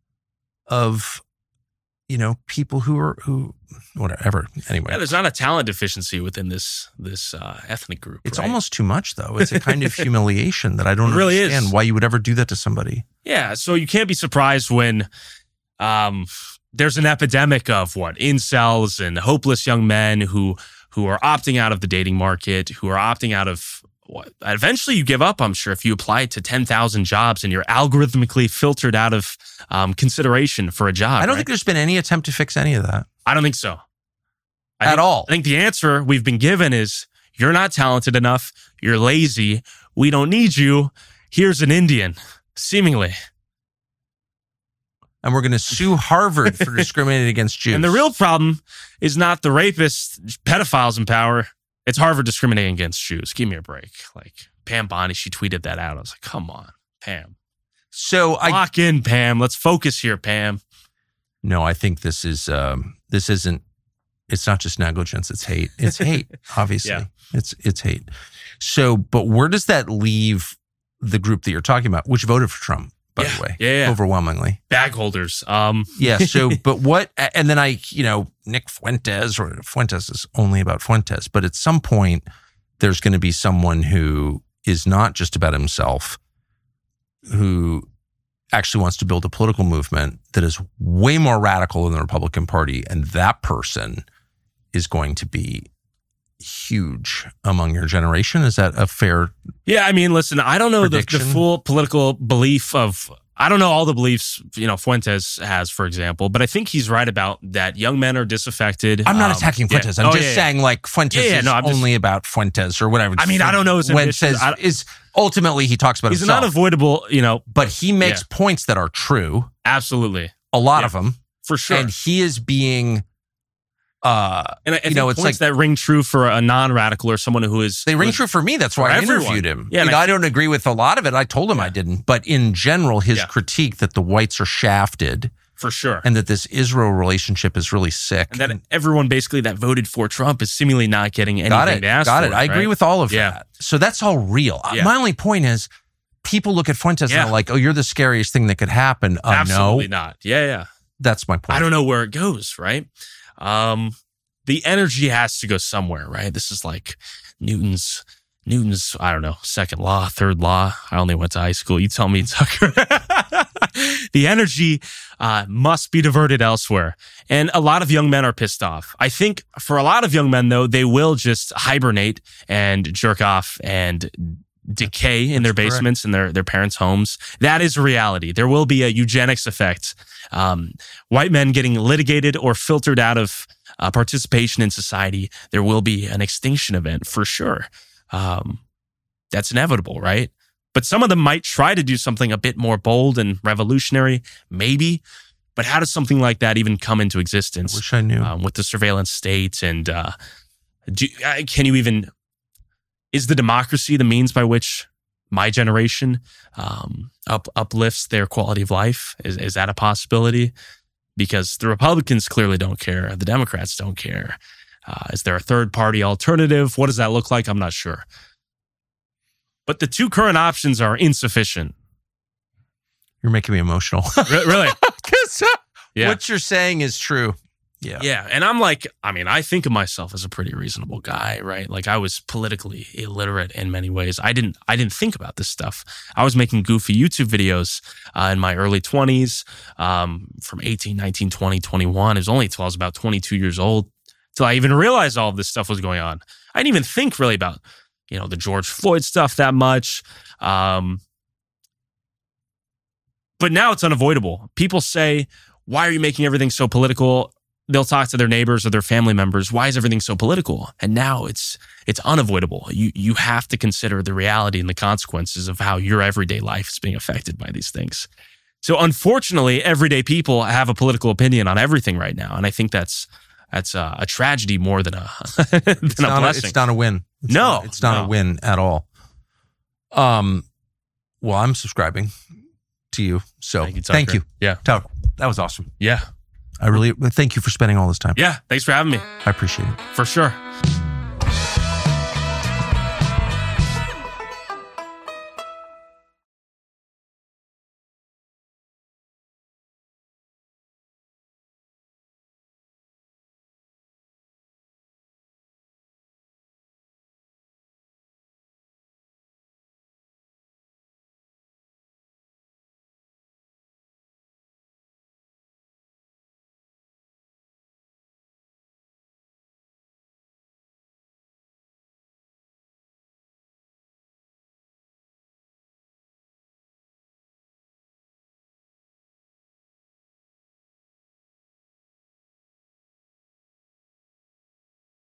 of, you know, people who are, who, whatever. Anyway. Yeah, there's not a talent deficiency within this, this uh, ethnic group. It's right? almost too much, though. It's a kind of humiliation that I don't it really understand is. why you would ever do that to somebody. Yeah. So you can't be surprised when, um, there's an epidemic of what incels and hopeless young men who, who are opting out of the dating market, who are opting out of what eventually you give up, I'm sure, if you apply to ten thousand jobs and you're algorithmically filtered out of um, consideration for a job. I don't right? think there's been any attempt to fix any of that. I don't think so. I At think, all. I think the answer we've been given is you're not talented enough. You're lazy. We don't need you. Here's an Indian, seemingly. And we're going to sue Harvard for discriminating against Jews. And the real problem is not the rapists, pedophiles in power. It's Harvard discriminating against Jews. Give me a break. Like Pam Bondi, she tweeted that out. I was like, come on, Pam. So I Lock in, Pam. Let's focus here, Pam. No, I think this is um, this isn't. It's not just negligence. It's hate. It's hate. Obviously, Yeah. it's it's hate. So, but where does that leave the group that you're talking about, which voted for Trump, by Yeah. the way, Yeah, yeah. overwhelmingly? Bag holders. Um, Yeah. So, but what? And then I, you know, Nick Fuentes, or Fuentes is only about Fuentes, but at some point, there's going to be someone who is not just about himself, who actually wants to build a political movement that is way more radical than the Republican Party. And that person is going to be huge among your generation. Is that a fair? yeah, I mean, listen, I don't know the, the Prediction? full political belief of, I don't know all the beliefs, you know, Fuentes has, for example, but I think he's right about that young men are disaffected. I'm not Um, attacking yeah. Fuentes. I'm Oh, just yeah, yeah. saying like Fuentes Yeah, yeah, is no, I'm just- only about Fuentes or whatever. I mean, I don't know his when ambition. says I- is ultimately he talks about He's an himself, unavoidable, you know, but he makes Yeah. points that are true. absolutely, A lot Yeah. of them. for sure. And he is being, uh, And I, I you think know, it's points like- that ring true for a non-radical or someone who is they ring who- true for me. That's why for I everyone. interviewed him. Yeah, You and know, I I don't agree with a lot of it. I told him Yeah. I didn't. But in general, his Yeah. critique that the whites are shafted for sure. and that this Israel relationship is really sick. And that everyone basically that voted for Trump is seemingly not getting anything got it. to ask Got for. it. I agree right? with all of Yeah. that. So that's all real. Yeah. My only point is people look at Fuentes Yeah. and they're like, oh, you're the scariest thing that could happen. Uh, Absolutely no, not. Yeah, yeah. that's my point. I don't know where it goes, right? Um, the energy has to go somewhere, right? This is like Newton's, Newton's, I don't know, second law, third law. I only went to high school. You tell me, Tucker. The energy uh, must be diverted elsewhere. And a lot of young men are pissed off. I think for a lot of young men, though, they will just hibernate and jerk off and decay in their That's correct. basements and their, their parents' homes. That is reality. There will be a eugenics effect. Um, white men getting litigated or filtered out of uh, participation in society. There will be an extinction event for sure. Um, that's inevitable, right? But some of them might try to do something a bit more bold and revolutionary, maybe. But how does something like that even come into I existence wish I knew. um, with the surveillance state? And uh, do, uh, can you even, is the democracy the means by which my generation um, up, uplifts their quality of life? Is, is that a possibility? Because the Republicans clearly don't care. The Democrats don't care. Uh, is there a third party alternative? What does that look like? I'm not sure. But the two current options are insufficient. You're making me emotional. Re- really? 'Cause, uh, Yeah. what you're saying is true. Yeah. Yeah. And I'm like, I mean, I think of myself as a pretty reasonable guy, right? Like I was politically illiterate in many ways. I didn't, I didn't think about this stuff. I was making goofy YouTube videos uh, in my early twenties, um, from eighteen, nineteen, twenty, twenty-one. It was only until I was about twenty-two years old till I even realized all of this stuff was going on. I didn't even think really about, you know, the George Floyd stuff that much. Um, but now it's unavoidable. People say, why are you making everything so political? They'll talk to their neighbors or their family members. Why is everything so political? And now it's it's unavoidable. You you have to consider the reality and the consequences of how your everyday life is being affected by these things. So unfortunately, everyday people have a political opinion on everything right now, and I think that's that's a, a tragedy more than a than It's a not a, blessing. it's not a win. It's No, not, it's not no. a win at all. Um, well, I'm subscribing to you, so Thank you, thank Tucker. you. Yeah, Tucker, that was awesome. yeah, I really thank you for spending all this time. yeah. Thanks for having me. I appreciate it. For sure.